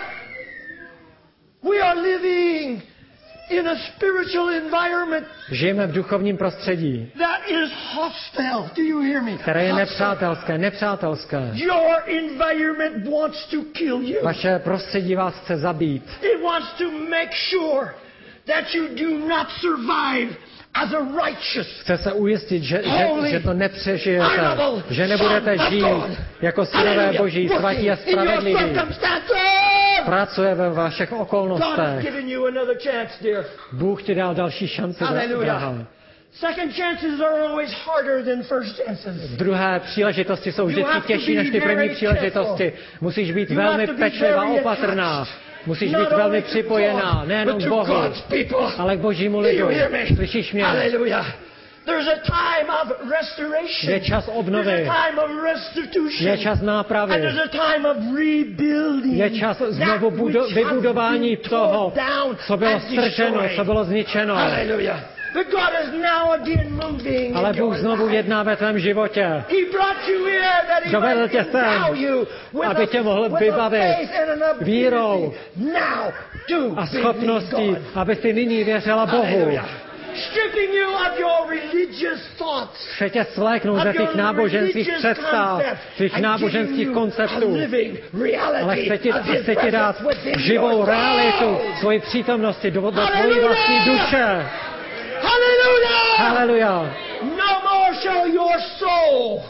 We are living in a spiritual environment Žijeme v duchovním prostředí, that is hostile. Do you hear me? které je Hostile. nepřátelské. Your environment wants to kill you. Vaše prostředí vás chce zabít. It wants to make sure that you do not survive as a righteous. Chce se ujistit, že to nepřežijete, honorable že nebudete son of žít God. jako synové Boží, svatí a Working in your spravedliví. circumstances. Pracuje ve vašich God has okolnostech. given you another chance, dear. Bůh ti dal další šanci, Hallelujah. drahá. Second chances are always harder than first chances. Druhé příležitosti jsou You vždycky have to těžší be než ty první very příležitosti. Musíš být You velmi have to be pečlivá, very opatrná. attached. Musíš Not být velmi only to připojená, God, nejenom but k to Bohu, God's people. ale k Božímu Do lidu. you hear me? Slyšíš mě? Hallelujah. There's a time of restoration. Je čas obnovy. There's a time of restitution. Je čas And nápravy. there's a time of rebuilding. Je čas znovu vybudování toho, co bylo strženo, co bylo zničeno. Hallelujah. But God is now again moving. Ale in your Bůh znovu life. jedná ve tvém životě. He brought you here that he Dovedl might tě sem, endow you with aby tě mohl with a vybavit faith and an ability vírou now to a believe schopností, God. aby si nyní věřila Bohu. Hallelujah. Stripping you of your religious thoughts. Vše tě svléknou ze těch náboženských představ, těch náboženských konceptů. Ale chce ti dát živou realitu svoji přítomnosti do tvojí vlastní duše. Hallelujah! Haleluja. No more shall your soul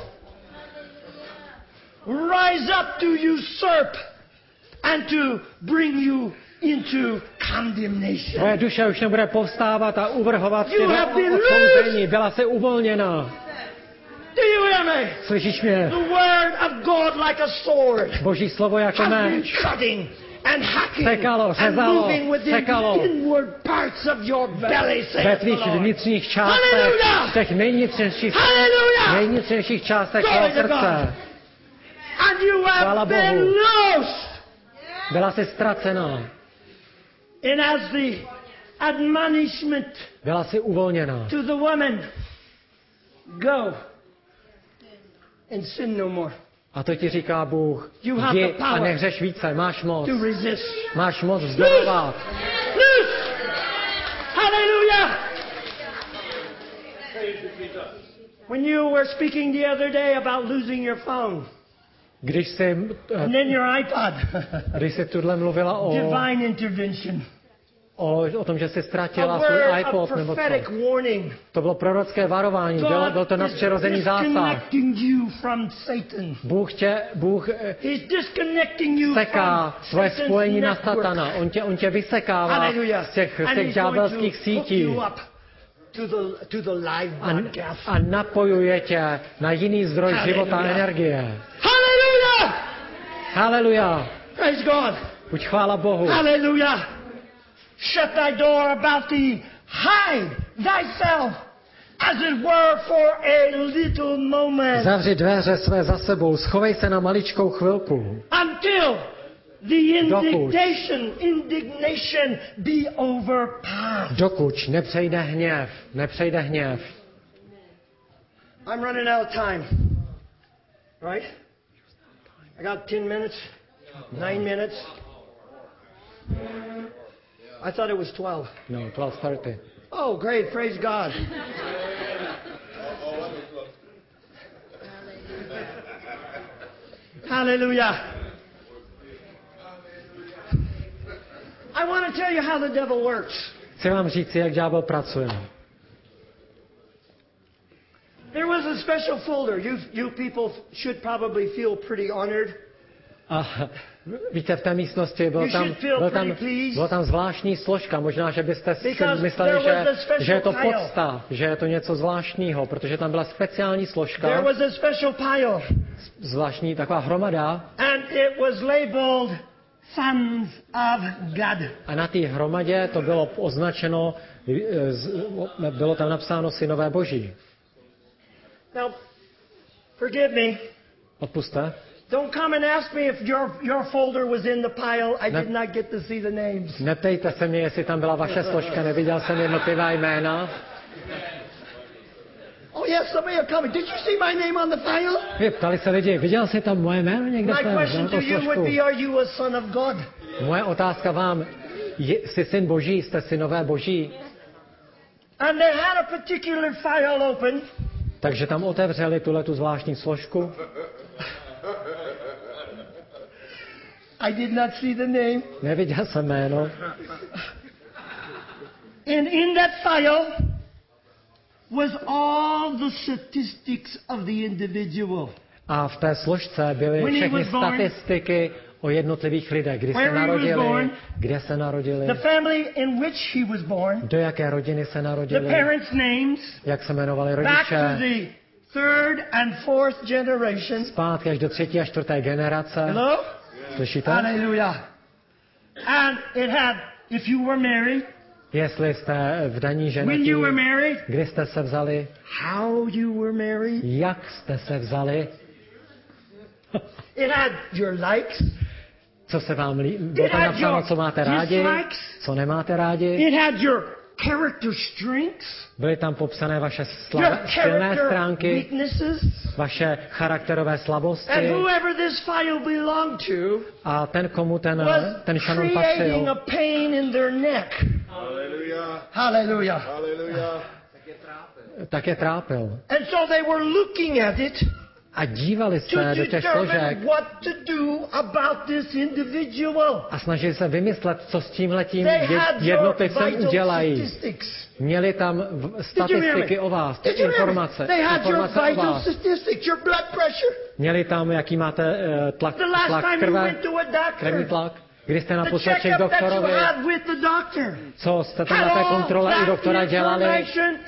rise up to usurp and to bring you into condemnation. Tvoje duše už nebude povstávat a uvrhovat tě You do have been odsouzení. Byla se uvolněna. Do you hear me? Slyšíš mě? The word of God like a sword Boží slovo jako has been meč. cutting and hacking Sekalo, and řezalo, moving within sekalo. the inward parts of your belly, Ve saith the tvých Lord. vnitřních částech, Hallelujah! v těch Hallelujah! nejvnitřnějších částech Glory tvého to God. srdce. And you Chvála have been Bohu. loosed. Byla jsi ztracená. And as the admonishment Byla jsi uvolněná. to the woman, go and sin no more. A to ti říká Bůh. You have Jdi the a power nehřeš více. Máš moc. to resist. Máš moc vzdorovat. Loose! Hallelujah! When you were speaking the other day about losing your phone Když jsi, and then your iPod, když jsi tuhle mluvila divine intervention. o tom, že si ztratila svůj iPod nebo co. To bylo prorocké varování, byl to nadpřirozený zásah. Bůh seká svoje spojení na Satana. On tě vysekává z těch ďábelských sítí a napojuje tě na jiný zdroj života a energie. Haleluja! Praise God! Buď chvála Bohu. Hallelujah! Shut thy door about thee. Hide thyself, as it were, for a little moment. Zavři dveře své za sebou, schovej se na maličkou chvilku. Until the indignation be overpassed. Dokud nepřejde hněv. I'm running out of time. Right? I got 10 minutes, 9 minutes. I thought it was 12. No, 12:30. Oh, great. Praise God. Hallelujah. I want to tell you how the devil works. Chci vám říct, jak ďábel pracuje. There was a special folder. You people should probably feel pretty honored. A víte, v té místnosti byla tam zvláštní složka. Možná, že byste si mysleli, že je to podsta, že je to něco zvláštního, protože tam byla speciální složka. Zvláštní taková hromada. A na té hromadě to bylo označeno, bylo tam napsáno synové Boží. Now, forgive me. Odpusťte. Don't come and ask me if your folder was in the pile. I did not get to see the names. Neptejte se mě, jestli tam byla vaše složka, neviděl jsem jednotlivá jména. Oh yes, somebody are coming. Did you see my name on the file? Ptali se lidi, viděl jsi tam moje jméno někde? My question to you would be, are you a son of God? Moje otázka vám, jsi syn Boží, jste synové Boží? And they had a particular file open. Takže tam otevřeli tu zvláštní složku. I did not see the name. Neviděl jsem jméno. And in that file was all the statistics of the individual. A v té složce byly všechny statistiky o jednotlivých lidech, kdy se narodili, kde se narodili, the family in which he was born, do jaké rodiny se narodili, the parents' names, jak se jmenovali rodiče, back to the third and fourth generation, zpátky až do 3. a 4. generace. Hello? Slyšíte? Hallelujah. And it had, if you were married, jestli jste vdaní ženatí, kdy jste se vzali, how you were married, jak jste se vzali, it had your likes, co se vám líbí, bylo tam napsáno, co máte rádi, co nemáte rádi, it had your character strengths, byly tam popsané vaše silné stránky, vaše charakterové slabosti. And whoever this file belonged to, a ten, komu ten šanon patřil, a pain in their neck. Hallelujah. Hallelujah. Hallelujah. Tak je trápil. And so they were looking at it. A dívali se do těch složek a snažili se vymyslet, co s tímhletím jednotlivcem udělají. Měli tam statistiky o vás, informace o vás. Měli tam, jaký máte tlak krve, krevní tlak. Když jste naposled k doktorovi, co jste tam na té kontrole u doktora dělali,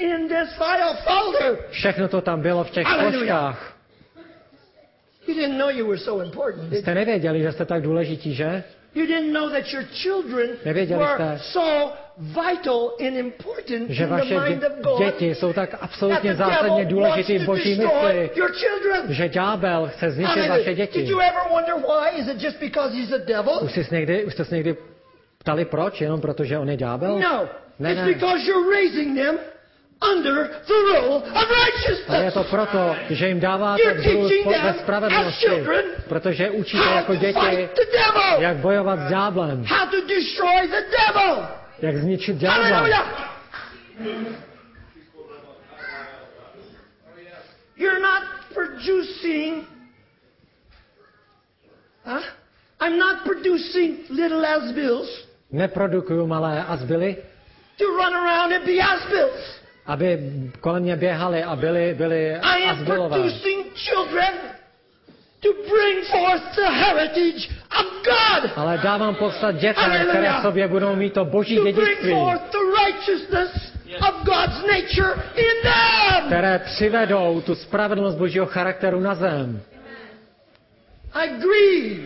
všechno to tam bylo v těch složkách. You didn't know you were so important. Jste nevěděli, že jste tak důležití, že? You didn't know that your children were so vital and important že in vaše the mind of God. Děti jsou tak absolutně zásadně důležitý v Boží mysli, že ďábel chce zničit vaše děti. Did you ever wonder why? Is it just because he's a devil? Už jste se někdy ptali proč? Jenom protože on je ďábel? No. It's because you're raising them under the rule of righteousness. A je to proto, že jim dáváte vzrůst ve spravedlnosti, protože učíte jako děti, jak bojovat s ďáblem, jak zničit ďábla. You're not producing, I'm not producing little Asbils. Neprodukuju malé azbily, to run around and be azbils. aby kolem mě běhali a byli I am azbylové. producing children to bring forth the heritage of God. Ale dávám povstat dětem, které v sobě budou mít to boží To bring dědictví, forth the righteousness of God's nature in them. které přivedou tu spravedlnost božího charakteru na zem. I grieve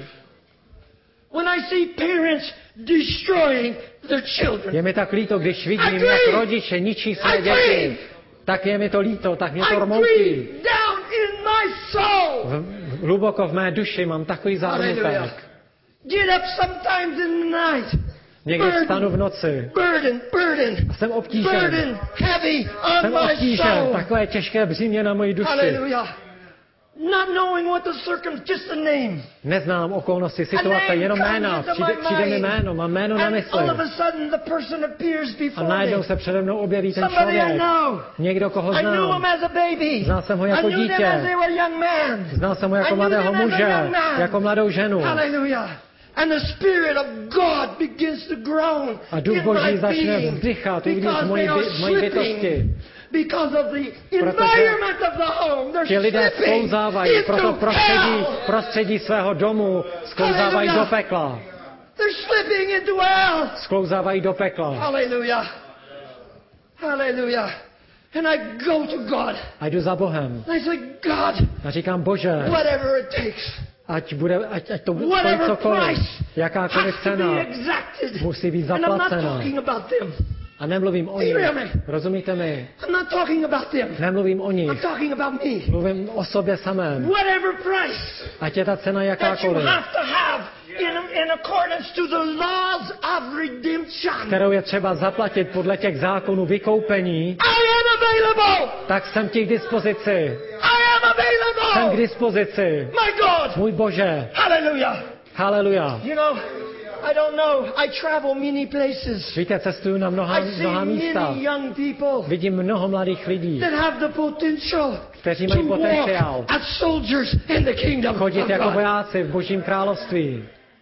when I see parents destroying their children. Je mi tak líto, když vidím, jak rodiče ničí své děti. Tak je mi to líto, tak mě to rmoutí. Down in my soul. Hluboko v mé duši mám takový zármutek. Get up sometimes in the night. Někdy vstanu v noci. Burden. Jsem obtížen. Burden heavy on Jsem my obtížen. soul. Takové těžké břímě na moji duši. Hallelujah. Not knowing what the circumstance, just a name. Neznám okolnosti situace, jenom jména. Přijde mi jméno, mám jméno na mysli. All of a sudden the person appears A before najednou me. se přede mnou objeví ten Somebody I člověk. know. Někdo, koho I knew him znám. as a baby. Znal jsem ho jako I knew them dítě. as they were young man. Znal jsem ho I jako knew mladého them as a muže, young man. jako mladou ženu. Hallelujah. And the Spirit of God begins to groan A duch in Boží my začne being vzdychat uvnitř because mojí they are bytosti. slipping because of the environment of the home. They're Ti lidé slipping sklouzávají, proto into hell. prostředí svého domu sklouzávají do pekla. They're slipping into hell. Sklouzávají do pekla. Hallelujah. Hallelujah. And I go to God. A jdu za Bohem. And I say, God, A říkám, Bože, whatever it takes, ať to stojí whatever cokoliv, price jakákoliv has to be cena exacted. musí být And I'm not zaplacena. talking about them. A nemluvím o You nich. hear me? Rozumíte mi? I'm not talking about them. Nemluvím o I'm nich. talking about me. Mluvím o sobě samém. Whatever price Ať je ta cena that you jakákoliv, have to have in accordance to the laws of redemption. kterou je třeba zaplatit podle těch zákonů vykoupení, I am available. tak jsem ti k dispozici. I am Jsem k available. dispozici. My God. Můj Bože. Hallelujah. Haleluja. You know, I don't know. I travel many places. Víte, cestuju na I mnoha see místa. many young people Vidím mnoho mladých lidí, that have the potential kteří to mají potenciál walk as soldiers in the kingdom of chodit jako God. vojáci v Božím království.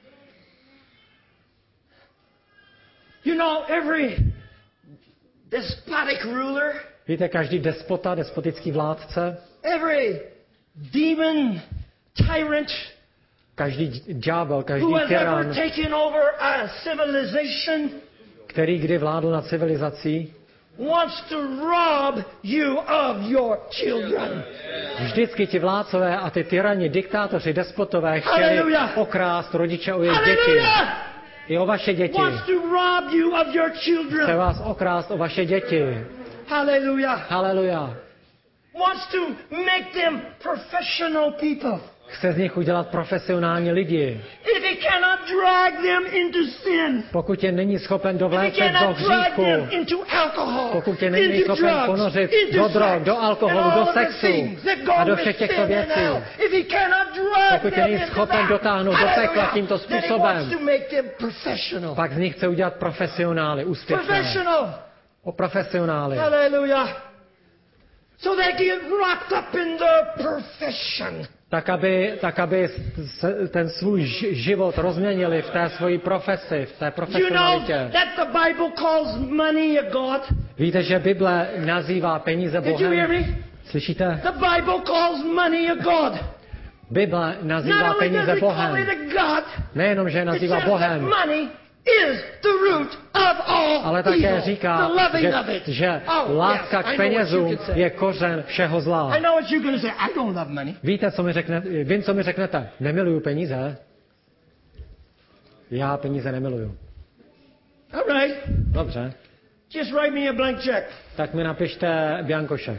You know, every despotic ruler, Víte, každý despotický vládce, every demon, tyrant, každý ďábel, každý who has ever tyran, taken over a civilization, který kdy vládl nad civilizací, wants to rob you of your children. vždycky ti vládcové a ty tyrani, diktátoři, despotové chtěli Hallelujah. okrást rodiče o jejich děti. Hallelujah! I o vaše děti. Wants to rob you of your Chce children. vás okrást o vaše děti. Hallelujah. Haleluja. Wants to make them professional people. Chce z nich udělat profesionální lidi. If he cannot drag them into sin, Pokud tě není schopen if he dovlécet do cannot drag hříchu, them into alcohol, pokud tě není into schopen drugs, ponořit into do drog, sex, do alkoholu, and all do of the sexu things that go a do with všech těchto sin and věcí, hell, if he cannot drag pokud tě them není into schopen that, dotáhnout do pekla hallelujah, tímto then he způsobem, wants to make them professional. pak z nich chce udělat profesionály, úspěšné. Professional. O profesionály. Hallelujah. So they get wrapped up in their profession. Tak, aby ten svůj život rozměnili v té svoji profesi, v té You know profesionalitě. that the Bible calls money a god? Víte, že Bible nazývá peníze Did you hear Bohem? me? Slyšíte? The Bible calls money a god. Bible Not nazývá only does peníze it call Bohem. it a god, Nejenom, že je it nazývá says that Bohem, money is the root of all ale také evil. říká, The loving of it. že Oh, láska yes, k I know what you penězům could say. je kořen všeho zla. I know what you're going to say. I don't love money. Víte, vím, co mi řeknete. Nemiluju peníze. Já peníze nemiluju. All right. Dobře. Just write me a blank check. Tak mi napište biankošek.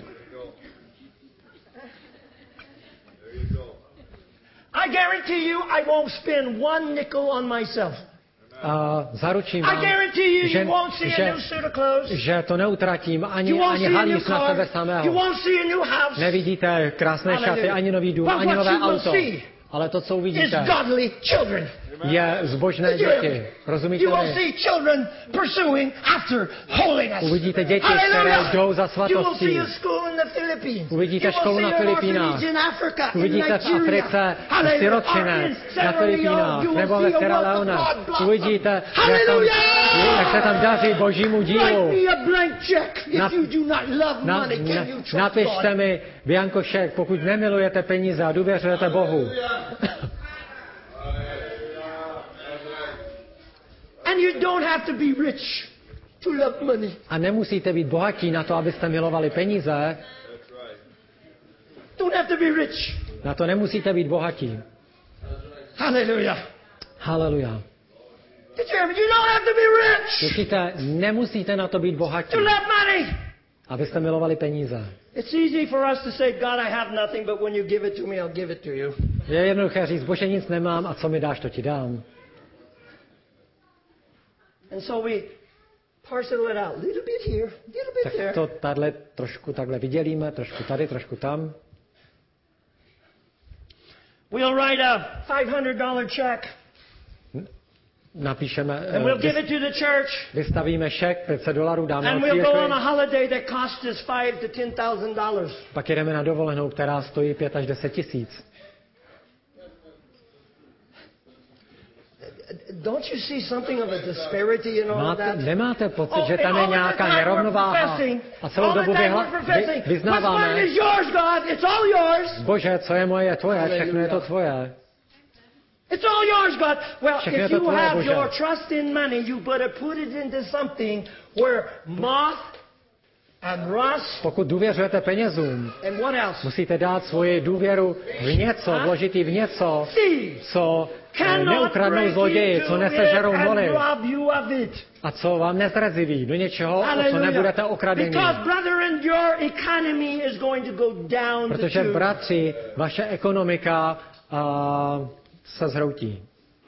I guarantee you I won't spend one nickel on myself. A zaručím I vám, guarantee you you won't see a new suit of clothes. že to neutratím You ani won't see a new halíř na sebe car. You samého. won't see a new house. Nevidíte krásné šaty, ani nový dům, But ani what nové you will auto. see Ale to, co is uvidíte, godly children. je zbožné děti. Rozumíte You will mi? see children pursuing after holiness. Uvidíte děti, které jdou za You will svatostí. see a school in the Philippines. Uvidíte You will školu see na an Filipínách. orphanage in Africa, in Uvidíte v Nigeria. Africe Hallelujah. siročinec Or in na Sierra Filipínách Leone. You nebo will ve see a Sierra work of Leone. God blossom. Uvidíte, jak Hallelujah. se tam daří Božímu dílu. Write me a blank check. If you do not love money, can you trust Napište God? mi biankošek, pokud nemilujete peníze a důvěřujete Bohu. And you don't have to be rich to love money. A nemusíte být bohatí na to, abyste milovali peníze. Don't have to be rich. Na to nemusíte být bohatí. Hallelujah. Haleluja. Did you hear me? You don't have to be rich Slyšíte, nemusíte na to být bohatí, to love money. abyste milovali peníze. It's easy for us to say, God, I have nothing, but when you give it to me, I'll give it to you. Je jednoduché říct, Bože, nic nemám a co mi dáš, to ti dám. And so we parcel it out. Little bit here, little bit Tak there. to tadyhle trošku takhle vydělíme, trošku tady, trošku tam. We'll write a $500 check, Napíšeme, and we'll give it to the church, vystavíme šek, $500 dáme and od we'll go on a církvi, holiday that costs us $5,000 to $10,000. pak jedeme na dovolenou, která stojí 5 až 10 tisíc. Don't you see something of a disparity in all of that? Nemáte pocit, že and tam je all the nějaká time we're nerovnováha professing, a celou all the dobu time we're professing, what's mine vyznáváme, is yours, God. It's all yours. Bože, co je moje, je tvoje, všechno je to tvoje. It's all yours, God. Well, Všechno je if to you tvoje, have Bože. your trust in money, you better put it into something where moth and rust Pokud důvěřujete penězům, and what else? musíte dát svoji důvěru v něco, vložit ji v něco, Thieves co cannot neukradnou break zloději, into co it nesežerou and moly rob you of it. a co vám nezraziví do něčeho, o co Hallelujah. nebudete okradeni. Because, brother, and your economy is going to go down the Protože, tube. bratři, vaše ekonomika se zhroutí.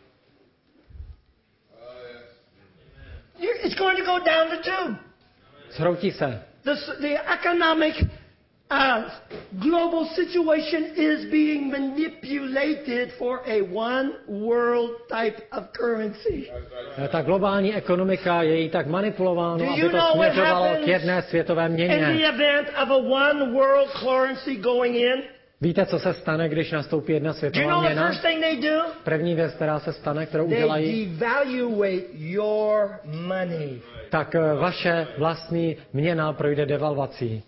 It's going to go down the tube. Zhroutí se. The economic global situation is being manipulated for a one world type of currency. Ta globální ekonomika je jí tak manipulováno, Do aby you to know what směřovalo happens k jedné světové In the měně. event of a one world currency going in, Víte, co se stane, když nastoupí jedna do you světová know the měna? first thing they do? První věc, která se stane, kterou They udělají, devaluate your money. tak vaše vlastní měna projde devalvací.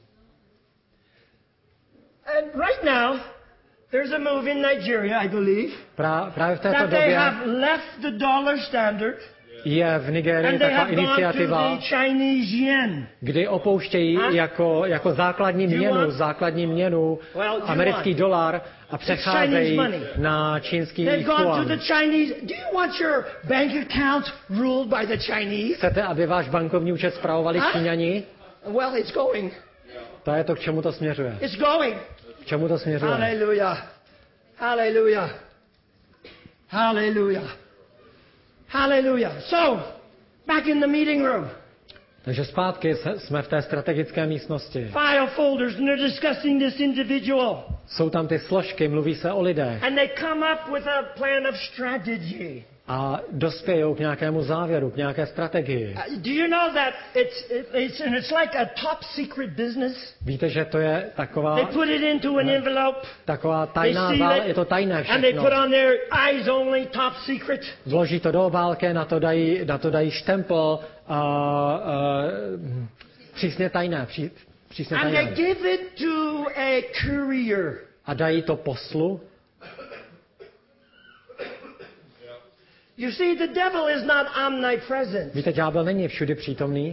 And right now, there's a move in Nigeria, I believe, Právě v této that they době have left the dollar standard je v Nigerii and they taková have gone to iniciativa, the Chinese yen. kdy opouštějí jako základní want? měnu Well, do you americký want? dolar a přecházejí Chinese money. na čínský They've gone to yuan. the Chinese. Do you want your bank account ruled by the Chinese? Chcete, aby váš bankovní účet spravovali Číňani? Well, it's going. To je to, k čemu to směřuje. It's going. K čemu to směřuje? Hallelujah. Hallelujah. Hallelujah. Hallelujah. So, back in the meeting room. Takže zpátky jsme v té strategické místnosti. File folders, and they're discussing this individual. Jsou tam ty složky, mluví se o lidech And they come up with a plan of strategy. a dospějou k nějakému závěru, k nějaké strategii. Do you know that it's like a top secret business? Víte, že to je They put it into an envelope. taková They tajná seal záležitost, je to it, tajné and they put všechno. on their eyes only top secret. Vloží to do obálky, na to dají štempel přísně tajné, přísně And they tajné. give it to a courier. A dají to poslu. You see, the devil is not omnipresent. Víte, ďábel není všudy přítomný.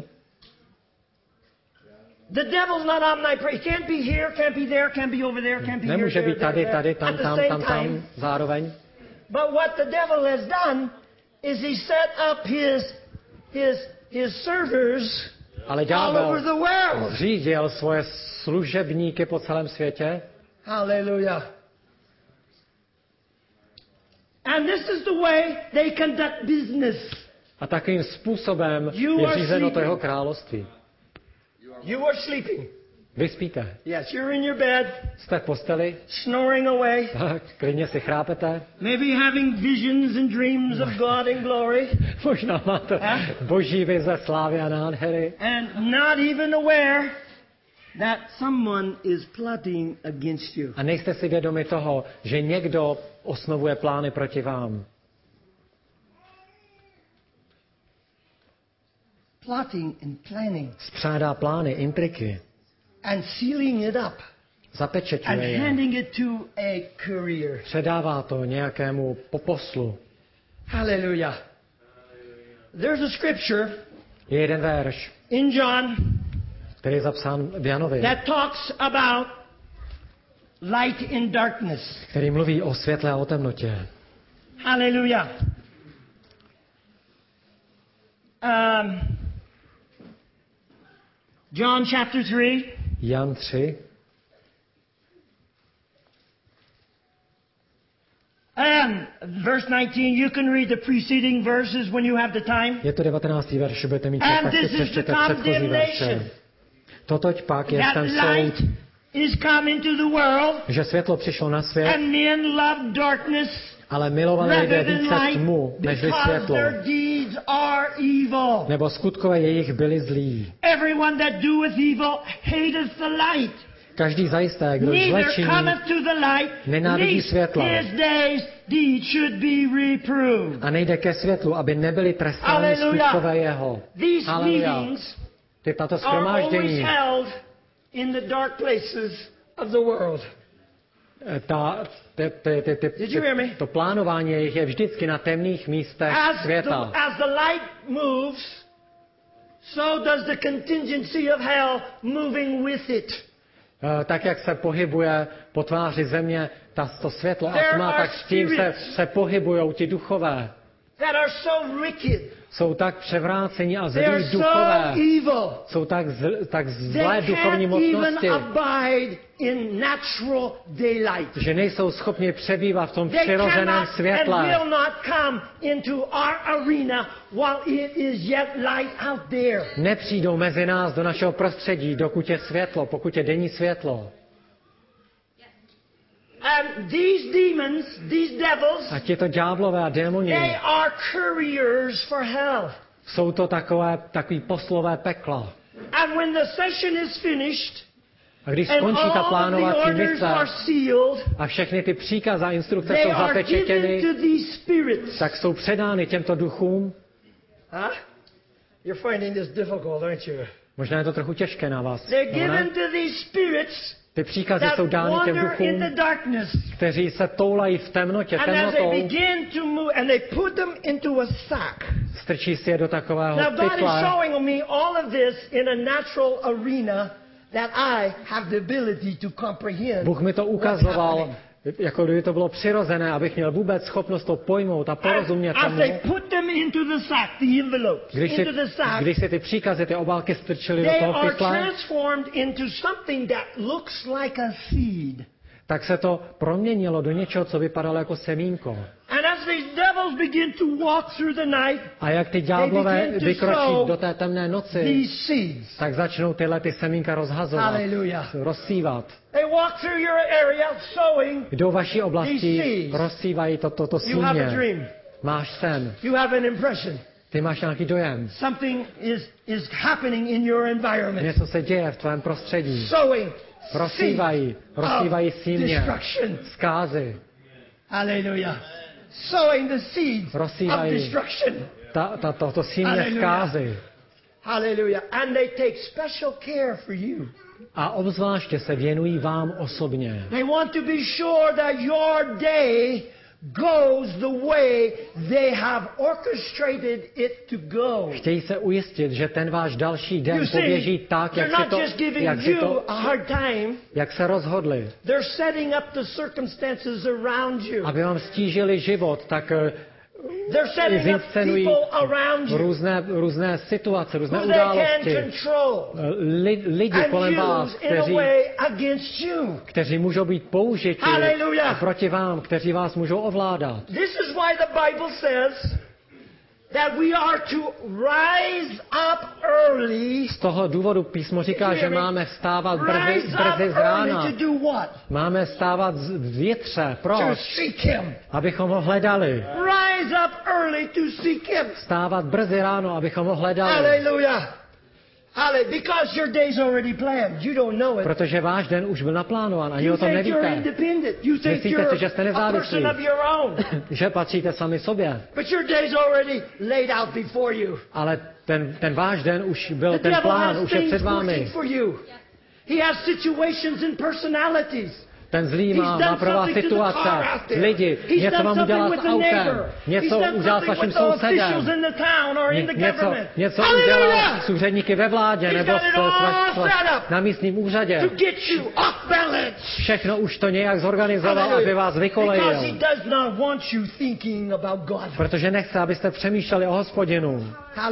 The devil's not omnipresent. He can't be here, can't be there, can't be over there, can't be here, Nemůže there, být tady, there, tam, at the same tam time. zároveň. But what the devil has done is he set up his servers Ale all over ďábel the world. zřídil svoje služebníky po celém světě. Hallelujah. And this is the way they conduct business. A takovým způsobem You je are řízeno to sleeping. jeho království. You are sleeping. Vy spíte. Yes, you're in your bed, Jste v posteli, snoring away, klidně si chrápete. maybe having visions and dreams of God in glory, Možná máte boží vize, slávy a nádhery. and not even aware that someone is plotting against you. A nejste si vědomi toho, že někdo osnovuje plány proti vám. Plotting and planning Spřádá plány, intriky, and sealing it up and zapečeťuje je, handing it to a courier. předává to nějakému poslu. Hallelujah. There's a scripture Je jeden verš, in John který je zapsán v Janovi, that talks about light in darkness. který mluví o světle a o temnotě. Hallelujah. John chapter 3. Jan 3, And verse 19, you can read the preceding verses when you have the time. je to 19. verš, budete mít čas, And tak si this is the přečtěte předchozí verše. condemnation. Totoť pak je That ten light soud, is come into the world, že světlo přišlo na svět, and men love darkness ale milovali lidé rather than více light tmu, než because světlo. their deeds are evil. Nebo skutkové jejich byli zlí. Everyone that doeth evil hateth the light. Každý zajisté, kdo Neither zle činí, cometh to the light, nenávidí lest světla. his days deeds should be reproved. a nejde ke světlu, aby nebyli trestáni Hallelujah. skutkové jeho. These Hallelujah. meetings Tato are always shromáždění, held in the dark places of the world. Did you hear me? to plánování jejich je vždycky na temných místech světa. As the light moves, so does the contingency of hell moving with it. Tak, jak se pohybuje po tváři země to světlo a There tma, are tak s tím se pohybujou ti duchové. That are so wicked. Jsou tak převrácení a They are zlí so duchové. evil. Jsou tak zlé They duchovní can't even mocnosti, abide in natural daylight. že nejsou schopni přebývat v tom They přirozeném cannot and světle. will not come into our arena while it is yet light out there. Nepřijdou mezi nás do našeho prostředí, dokud je světlo, pokud je denní světlo. And these demons, these devils, A těto ďáblové a démoni, they are couriers for hell. jsou to takový poslové pekla. And when the session is finished, A když and skončí ta all the plánovací orders mise are sealed, a všechny ty příkazy a instrukce they jsou are given zapečetěny, to these spirits. tak jsou předány těmto duchům. Huh? You're finding this difficult, aren't you? Možná je to trochu těžké na vás. They're nebo ne? given to these spirits Ty příkazy that jsou dány těm wander in the duchům, darkness. kteří se toulají v temnotě, And as they temnotou, begin to move, and they put them into a sack. strčí si je do takového Now God is pytle. showing me all of this in a natural arena that I have the ability to comprehend. Bůh mi to what's ukazoval, happening. jako kdyby to bylo přirozené, abych měl vůbec schopnost to pojmout a porozumět As tomu. they put them into the sack, the envelopes, into the sack, Když si ty příkazy, ty obálky strčili do they toho are pytle, transformed into something that looks like a seed. tak se to proměnilo do něčeho, co vypadalo jako semínko. And as these devils begin to walk through the night, A jak ty ďáblové begin to vykročí sow do té temné noci, these seeds. tak začnou tyhle ty semínka rozhazovat, Hallelujah. rozsívat. They walk through your area sowing. Jdou vaší oblasti, These seeds. rozsívají toto You have a símě. dream. Máš sen, You have an impression. ty máš nějaký dojem. Something is happening in your environment. Něco se děje v tvém prostředí. Sowing Rozsívají seeds of símě, destruction. zkázy. Hallelujah. Sowing the seeds of Rozsívají destruction. To símě Hallelujah. zkázy. Hallelujah. And they take special care for you. A obzvláště se věnují vám osobně. They want to be sure that your day goes the way they have orchestrated it to go. Chtějí se ujistit, že ten váš další You den see, poběží tak, they're not just giving you a hard time. jak se rozhodli. They're setting up the circumstances around you. Aby vám stížili život, tak They're setting up zinscenují people around you různé situace, různé who they can události. control Lidi and kolem vás, use in a way against you. kteří můžou být použiti Hallelujah. proti vám, kteří vás můžou ovládat. This is why the Bible says that we are to rise up early. Z toho důvodu písmo říká, že máme vstávat brzy z rána. Máme vstávat v větře. Proč? Abychom ho hledali. Rise up early to seek him. Vstávat brzy ráno, abychom ho hledali. Hallelujah. Because your day's already planned. You don't know it. Protože váš den už byl naplánován, ani o tom nevíte. Myslíte si, že jste nezávislí, že patříte sami sobě. But your day's already laid out before you. Ale ten váš den už byl, ten plán už je před vámi. He has situations and personalities. Ten zlý má pro vás situace, lidi, něco vám udělá s autem, něco udělá s vaším sousedem, něco udělá s úředníky ve vládě nebo na místním úřadě. Všechno už to nějak zorganizoval, aby vás vykolejil. Protože nechce, abyste přemýšleli o Hospodinu.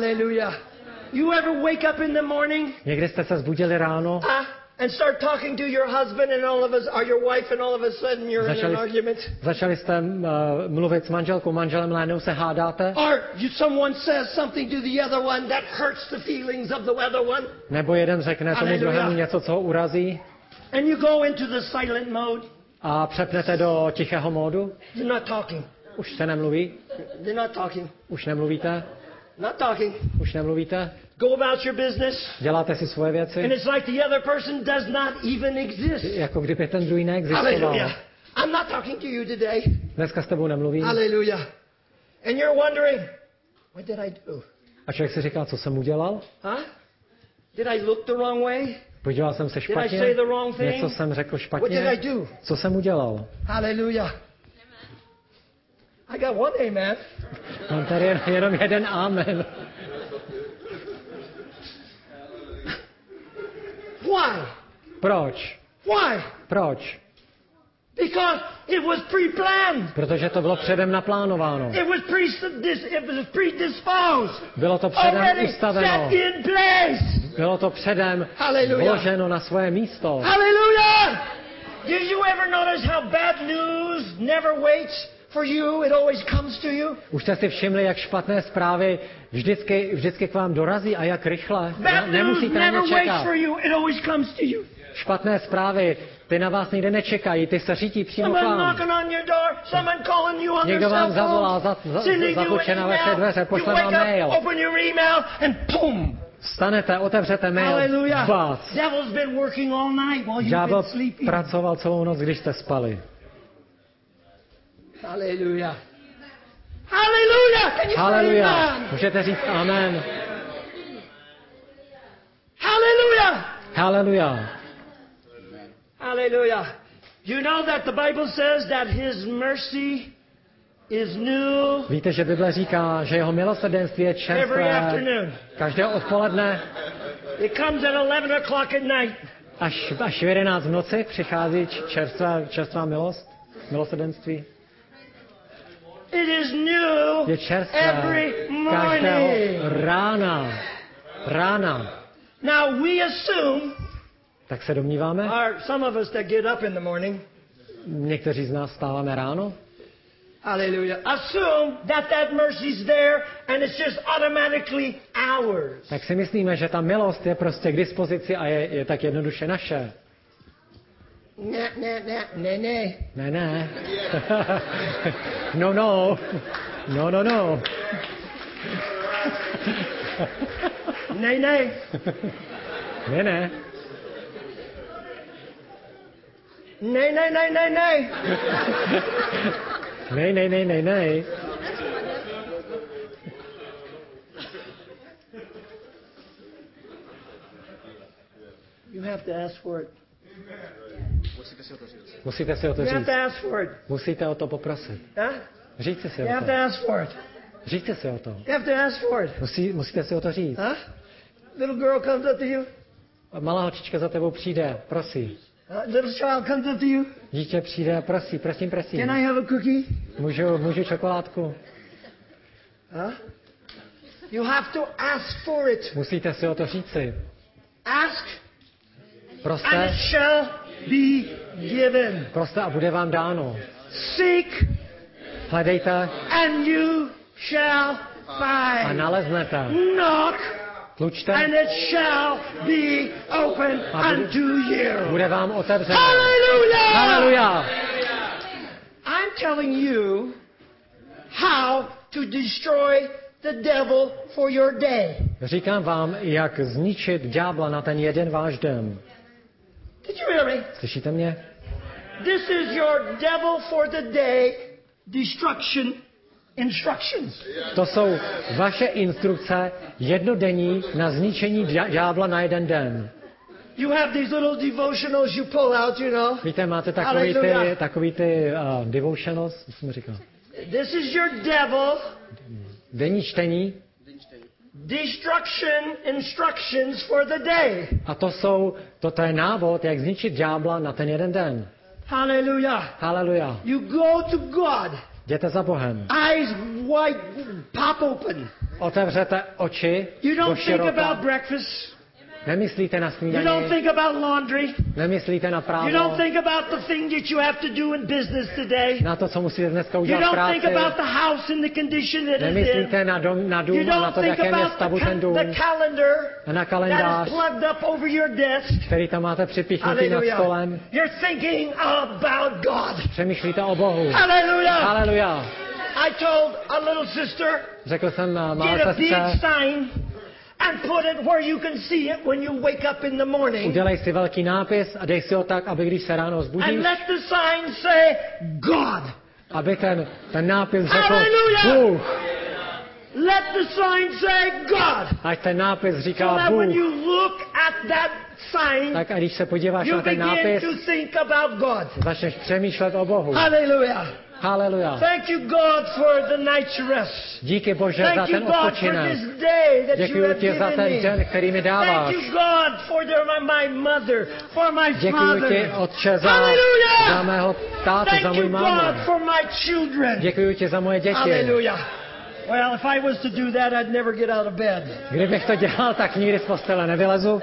Někdy jste se zbudili ráno and start talking to your husband and all of us, or your wife, and all of a sudden you're in an argument. Začali jste mluvit s manželkou, manželem, najednou se hádáte. Or someone says something to the other one that hurts the feelings of the other one. Nebo jeden řekne tomu druhému něco, co ho urazí. And you go into the silent mode. A přepnete do tichého módu. You're not talking. Už se nemluví. You're not talking. Už nemluvíte. Not talking. Už nemluvíte. Go about your business. Děláte si svoje věci. And it's like the other person does not even exist. Jako kdyby ten druhý neexistoval. Hallelujah. I'm not talking to you today. Dneska s tebou nemluvím. Hallelujah. And you're wondering, what did I do? A člověk si říká, co jsem udělal? Huh? Did I look the wrong way? Podíval jsem se špatně. Did I say the wrong thing? Něco jsem řekl špatně. What did I do? Co jsem udělal? Hallelujah. I got one amen. Mám tady jenom jeden amen. Why? Proč? Why? Proč? Because it was pre-planned. Protože to bylo předem naplánováno. It was predisposed. Bylo to předem ustaveno. Set in place. Bylo to předem vloženo na svoje místo. Hallelujah! Did you ever notice how bad news never waits for you? It always comes to you. Už jste si všimli, jak špatné zprávy vždycky k vám dorazí a jak rychle. Nemusíte na ně čekat. Špatné zprávy, ty na vás nikde nečekají, ty se řítí přímo k vám. Někdo vám zavolá, zatluče na vaše dveře, pošle vám mail. Vstanete, otevřete mail, bác. Ďábel pracoval celou noc, když jste spali. Hallelujah. Hallelujah! Can you Hallelujah! Můžete říct amen. Hallelujah! Hallelujah! Hallelujah! You know that the Bible says that His mercy is new. Víte, že Bible říká, že jeho milosrdenství je čerstvé každé odpoledne. It comes at 11 o'clock at night. Až v 11 v noci přichází čerstvá milosrdenství. It is new je čerstvé every každého morning. Rána. Now we assume, tak se domníváme, some of us that get up in the morning, někteří z nás vstáváme ráno, hallelujah, assume that mercy is there and it's just automatically ours. Tak si myslíme, že ta milost je prostě k dispozici a je tak jednoduše naše. Ne. Ne. No. Ne. Ne. Ne. You have to ask for it. Musíte si o to říct. Musíte o to poprosit. Říct si o to. Říct si o to. Musíte si o to říct. Little girl comes up to you. Malá holčička za tebou přijde, prosí. Little child comes up to you. Dítě přijde, prosím. Can I have a cookie? Můžu čokoládku? You have to ask for it. Musíte si o to říci. Ask. Proste. And it shall be given. Proste a bude vám dáno. Seek. Hledejte. And you shall a find. naleznete. Knock, Tlučte and it shall be open unto you. bude vám otevřeno. Hallelujah! Haleluja! I'm telling you how to destroy the devil for your day. Říkám vám, jak zničit ďábla na ten jeden váš den. Did you hear me? Slyšíte mě? This is your devil for the day destruction instructions. To jsou vaše instrukce jednodenní na zničení ďábla na jeden den. You have these little devotionals you pull out, you know. Víte, máte takový ty devotionals, co jsem říkal. This is your devil. Denní čtení. Destruction instructions for the day. A to je návod, jak zničit ďábla na ten jeden den. Hallelujah. Haleluja. You go to God. Jděte za Bohem. Eyes wide, pop open. Otevřete oči You do don't think široka. about breakfast. Nemyslíte na You don't snídaní, think about laundry. nemyslíte na You právo, don't think about the thing that you have to do in business today. na to, co musíte dneska You udělat v don't think práci. about the house and the condition it is in. Nemyslíte na dům You a na don't to, v think jakém je about stavu ten dům. the calendar A na that kalendář, is plugged up over your desk. který tam máte připichnutý nad Hallelujah. stolem. You're thinking about God. Přemýšlíte o Bohu. Hallelujah. Haleluja. I told a little sister, Řekl jsem malé get a big sestře, sign and put it where you can see it when you wake up in the morning. udělej si velký nápis a dej si ho tak, aby když se ráno And zbudíš, let the sign say, God. aby ten nápis řekl Hallelujah. Bůh. Let the sign say, God. Ať ten nápis So říká that when Bůh. you look at that sign, Tak a když se podíváš you na ten begin nápis, to think about God. začneš přemýšlet o Bohu. Hallelujah. Haleluja. Thank you, God, for the night's rest. Díky Bože za Thank you, ten God, for odpočinek. this day that you Děkuji have ti za given ten me. den, který mi dáváš. Thank you, God, for my mother, for my Děkuji ti, father. Otče, za Hallelujah. mého tátu, za Thank můj you, mámu. God, for my children. Děkuji ti za moje děti. Hallelujah. Well, if I was to do that, I'd never get out of bed. Kdybych to dělal, tak nikdy z postele nevylezu.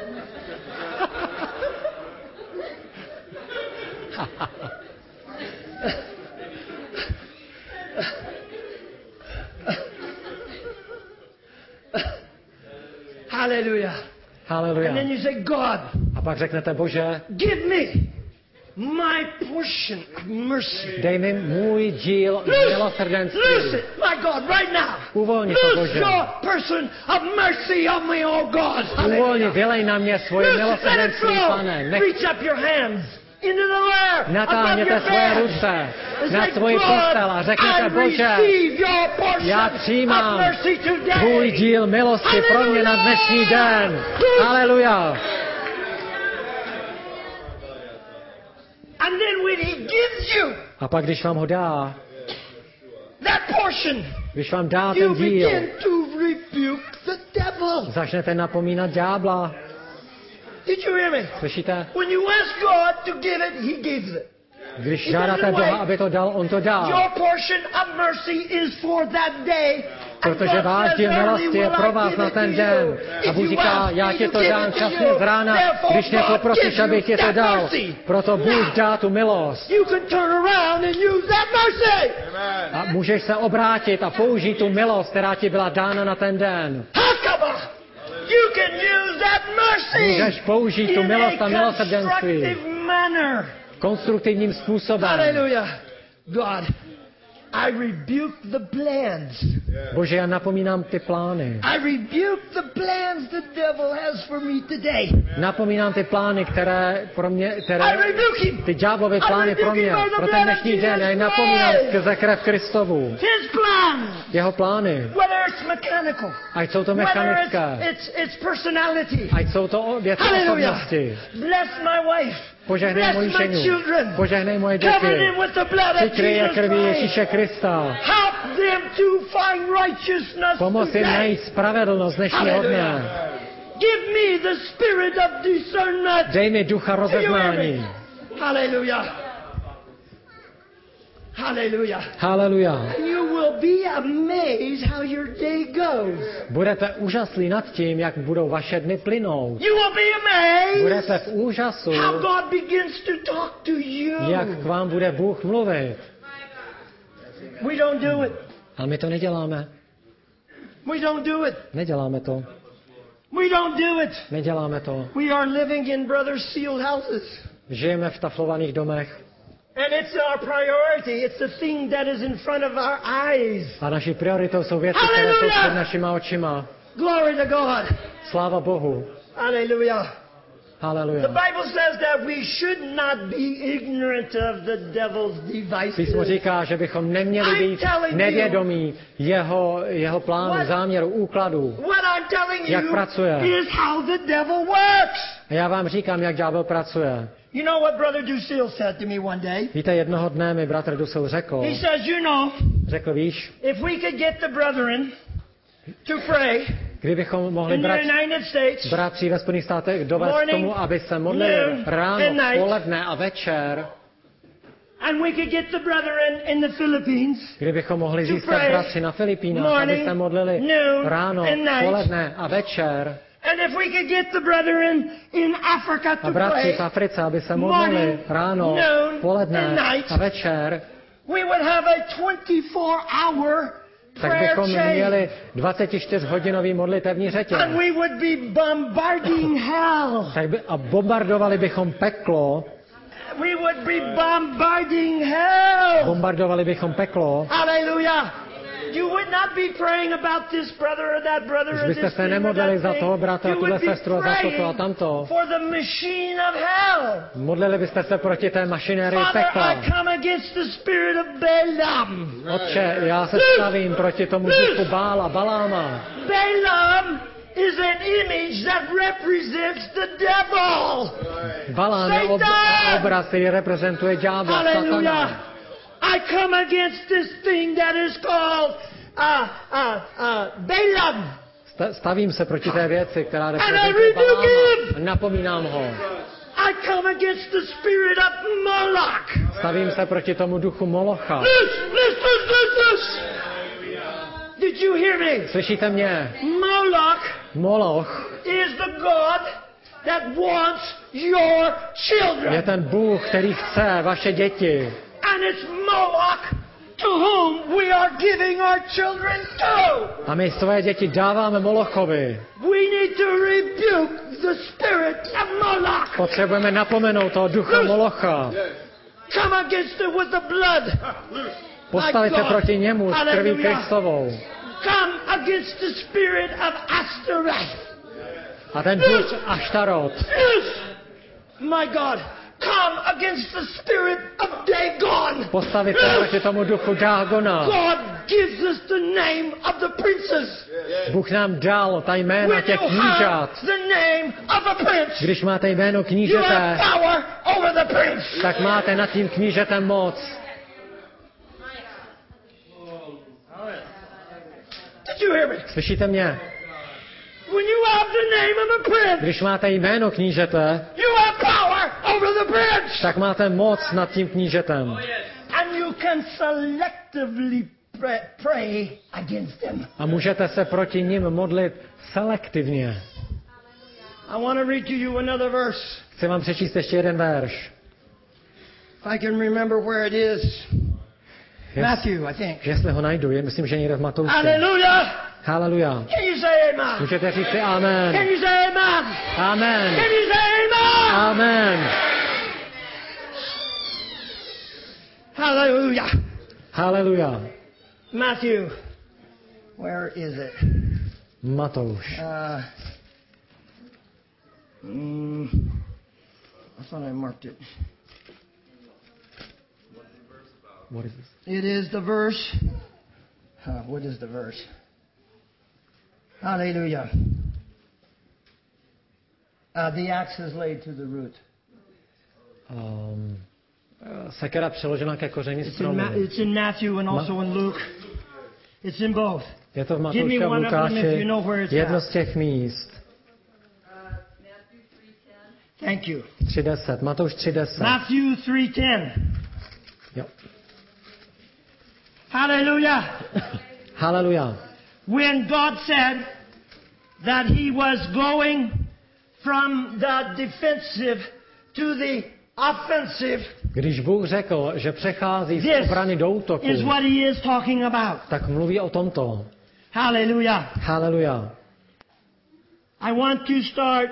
Hallelujah. Haleluja. And then you say, God, A pak řeknete, Bože, give me my portion of mercy. dej mi můj díl Loose milosrdenství. it, my God, right now. Uvolni to, Loose Bože. your person of mercy on me, oh God. Uvolni, Hallelujah. vylej na mě svoje Loose it, let it milosrdenství, flow. Pane. Reach up your hands into the air. Above Natáhněte your svoje bed. ruce It's na like, svoji postel a God, řekněte, I Bože, receive your portion já of přijímám mercy today. tvůj díl milosti pro mě na dnešní den. Haleluja. And then when he gives you A pak, když vám ho dá, that portion, když vám dá you ten díl, begin to rebuke the devil. začnete napomínat ďábla. Did you hear me? Slyšíte? When you ask God to give it, he gives it. Když žádáte Boha, aby to dal, on to dá. Your portion of mercy is for that day. Protože váš díl milosti je pro vás na ten den. A Bůh říká, já ti to dám časně z rána, když mě poprosíš, abych ti to dal. Proto Bůh dá tu milost. You can turn around and use that mercy. A můžeš se obrátit a použít tu milost, která ti byla dána na ten den. Hakaba. You can use that mercy Můžeš použít tu in milost a a milosrdenství constructive manner. konstruktivním způsobem. Hallelujah. God, I rebuke the plans. Bože, já napomínám ty plány. I rebuke the plans the devil has for me today. Napomínám ty plány, které pro mě, I rebuke him. ty ďáblové plány pro mě, pro ten dnešní den. Já je napomínám skrze krev Kristovu. His plans. Jeho plány. Whether it's mechanical. Ať jsou to Whether mechanické. it's personality. Ať jsou to věci Hallelujah. osobnosti. Bless my wife. Požehnej Bless moji my ženu. children. Požehnej moje Cover děti. them with the blood of Přikryj je Jesus krví Christ. Ježíše Krista. Help them to find righteousness Pomoz jim today. najít spravedlnost dnešního dne. Give me the spirit of discernment. Dej mi ducha rozeznání. Hallelujah. Hallelujah. Haleluja. You will be amazed how your day goes. Budete úžaslí nad tím, jak budou vaše dny plynout. You will be amazed Budete v úžasu, how God begins to talk to you. jak k vám bude Bůh mluvit. We don't do it. Ale my to neděláme. We don't do it. Neděláme to. We don't do it. Neděláme to. We are living in brothers' sealed houses. Žijeme v taflovaných domech. And it's our priority. It's the thing that is in front of our eyes. A naší prioritou jsou věci, které jsou před našima očima. Glory to God. Sláva Bohu. Hallelujah. Hallelujah. The Bible says that we should not be ignorant of the devil's devices. Písmo říká, že bychom neměli být nevědomí jeho plánu, záměru, úkladů. Jak pracuje. Is how the devil works. A já vám říkám, jak ďábel pracuje. You know what Brother Dusil said to me one day? Víte, jednoho dne mi bratr Dusil řekl, He says, řekl, víš, if we could get the brethren to pray kdybychom mohli bratři ve Spojených státech dovést k tomu, aby se modlili ráno, poledne a večer, and we could get the brethren in the Philippines, kdybychom mohli získat bratři na Filipínách, aby se modlili ráno, poledne a večer, and if we could get the brethren in Africa to a bratři pray, v Africe, aby se modlili ráno, poledne a večer, we would have a 24-hour tak bychom měli 24-hodinový modlitevní řetěz. And we would be bombarding hell. A bombardovali bychom peklo. We would be bombarding hell. Bombardovali bychom peklo. Hallelujah. You would not be praying about this brother or that brother or this byste se nemodlili za toho bratra, tuhle sestru a za toto a tamto. For the machine of hell. Modlili byste se proti té mašinérii pekla. Father, I come against the spirit of Balaam. Otče, já se stavím proti tomu duchu Baláma. Balaam is an image that represents the devil. Balám je obraz, který reprezentuje ďábla, satana. I come against this thing that is called Balaam. Stavím se proti té věci, která reprezentuje Baláma. Napomínám ho. I come against the spirit of Moloch. Stavím se proti tomu duchu Molocha. Listen. Did you hear me? Slyšíte mě? Moloch is the God that wants your children. Je ten Bůh, který chce vaše děti. And it's Moloch to whom we are giving our children to. A my své děti dáváme Molochovi. We need to rebuke the spirit of Moloch. Potřebujeme napomenout toho ducha Molocha. Come against it with the blood. Postavit se proti němu s krví Kristovou. Come against the spirit of Ashtaroth. A ten duch Ashtarot. My God. Come against the spirit of Dagon. Postavit se proti tomu duchu Dagona. God gives us the name of the princes. Bůh nám dal ta jména těch knížat. Když máte jméno knížete, tak máte nad tím knížetem moc. Slyšíte mě? Když máte jméno knížete, tak máte moc nad tím knížetem. A můžete se proti nim modlit selektivně. Chci vám přečíst ještě jeden verš. Matthew, I think. Jestli ho najdu, myslím, že někde v Matouši. Hallelujah. Hallelujah. Can you say amen? Můžete říct si amen. Can you say amen? Amen. Can you say amen? Amen. Hallelujah. Hallelujah. Matthew. Where is it? Matouš. I thought I marked it. What is this? It is the verse. What is the verse? Hallelujah. The axe is laid to the root. Sekera přeložena ke kořeni stromu. It's in Matthew and also in Luke. It's in both. Je to v Matouši a v Lukáši. Jedno z těch míst. Thank you. 3:10. Matouš 3:10. Matthew 3:10. Jo. Hallelujah. Hallelujah. When God said that he was going from the defensive to the offensive, když Bůh řekl, že přechází z obrany do útoku, is what he is talking about. tak mluví o tomto. Hallelujah. Haleluja. I want to start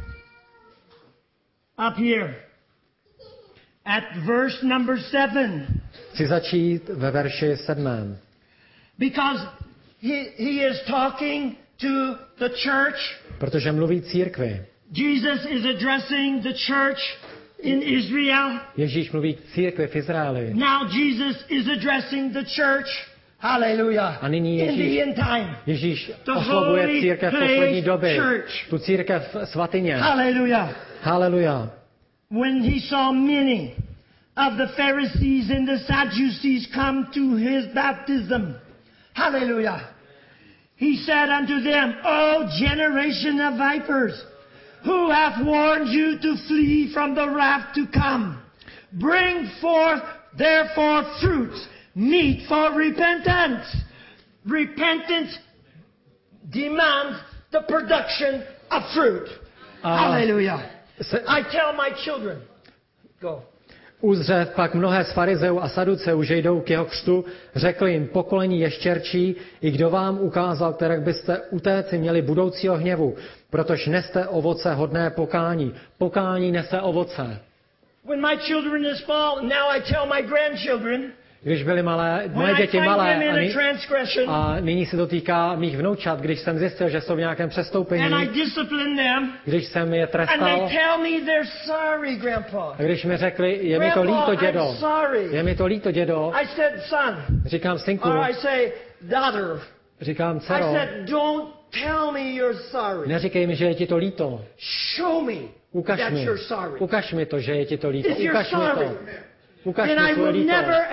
up here at verse number 7. Chci začít ve verši 7. Because he is talking to the church. Protože mluví církvi. Jesus is addressing the church in Israel. Ježíš mluví k církvi v Izraeli. Now Jesus is addressing the church. Hallelujah. A nyní Ježíš oslovuje církev v poslední době. Tu církev svatyně. Hallelujah. Hallelujah. When he saw many of the Pharisees and the Sadducees come to his baptism. Hallelujah. He said unto them, O generation of vipers, who hath warned you to flee from the wrath to come? Bring forth therefore fruits meet for repentance. Repentance demands the production of fruit. Hallelujah. I tell my children, go. Uzřev pak mnohé z farizeů a saduceů, že jdou k jeho křtu, řekl jim, pokolení ještěrčí, i kdo vám ukázal, kterak byste utéci měli budoucího hněvu, protože neste ovoce hodné pokání. Pokání nese ovoce. When my children is small, now I tell my grandchildren, když byly moje děti malé a nyní se to týká mých vnoučat, když jsem zjistil, že jsou v nějakém přestoupení, když jsem je trestal a když mi řekli, je mi to líto, dědo, je mi to líto, dědo, říkám, synku, říkám, dcero, neříkej mi, že je ti to líto. Ukaž mi to, že je ti to líto. Ukaž mi to. Then I will never,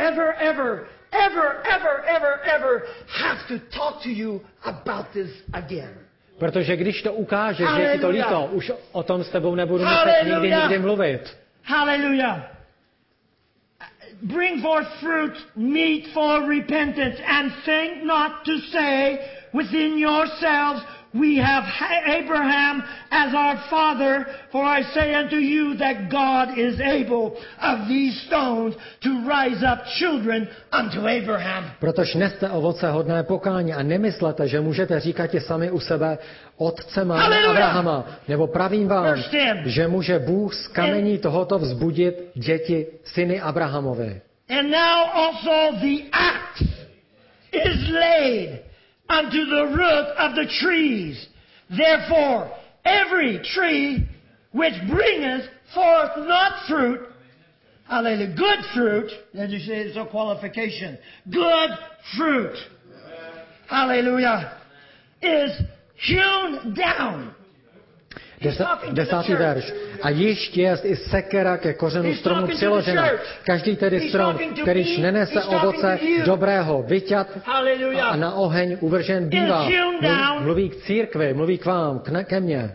ever have to talk to you about this again. Protože když to ukážeš, že je ti to líto, už o tom s tebou nebudu muset nikdy mluvit. Hallelujah. Bring forth fruit meet for repentance and think not to say within yourselves, we have Abraham as our father, for I say unto you that God is able of these stones to rise up children unto Abraham. Protož neste ovoce hodné pokání a nemyslete, že můžete říkat sami u sebe, otce máme Abrahama, nebo pravím vám, že může Bůh z kamení tohoto vzbudit děti, syny Abrahamovi. And now also the axe is laid unto the root of the trees. Therefore, every tree which bringeth forth not fruit, hallelujah, good fruit, as you say, it's a qualification, good fruit, hallelujah, is hewn down. 10. verš. A již jest i sekera ke kořenu stromu přiložena. Každý tedy strom, kterýž nenese ovoce dobrého, vyťat a na oheň uvržen bývá. Mluví k církvi, mluví k vám, ke mně.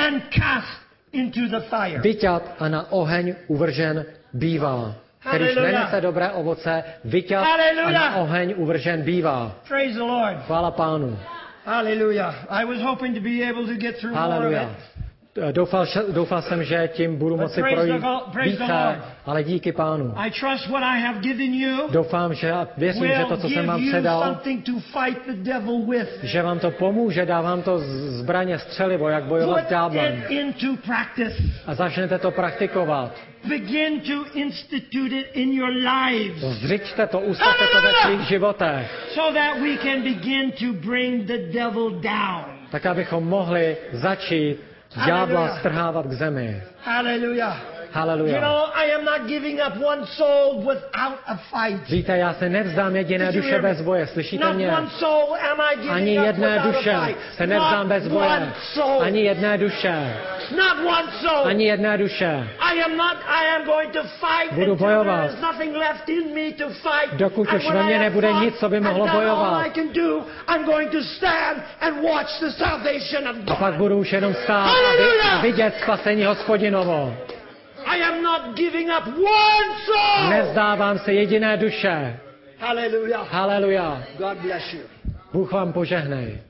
Vyťat a na oheň uvržen bývá. Kterýž nenese dobré ovoce, vyťat a na oheň uvržen bývá. Chvála Pánu. Hallelujah. I was hoping to be able to get through more of it. Doufal jsem, že tím budu moci projít více, ale díky Pánu. Doufám, že věřím, že to, co jsem vám předal, že vám to pomůže, dá vám to zbraně střelivo, jak bojovat s ďáblem. A začnete to praktikovat. Zřiďte to, ustavte to ve svých životech. Tak, abychom mohli začít ďábla strhávat k zemi. Hallelujah. Hallelujah. You know, I am not giving up one soul without a fight. Víte, já se nevzdám jediné duše bez boje. Slyšíte mě? Ani jedné duše se nevzdám bez boje. Ani jedné duše. Ani jedné duše. Budu bojovat. Dokud už ve mně nebude nic, co by mohlo bojovat. A pak budu už jenom stát a vidět spasení Hospodinovo. I am not giving up one soul. Nevzdávám se jediné duše. Hallelujah. Hallelujah. God bless you. Bůh vám požehnej.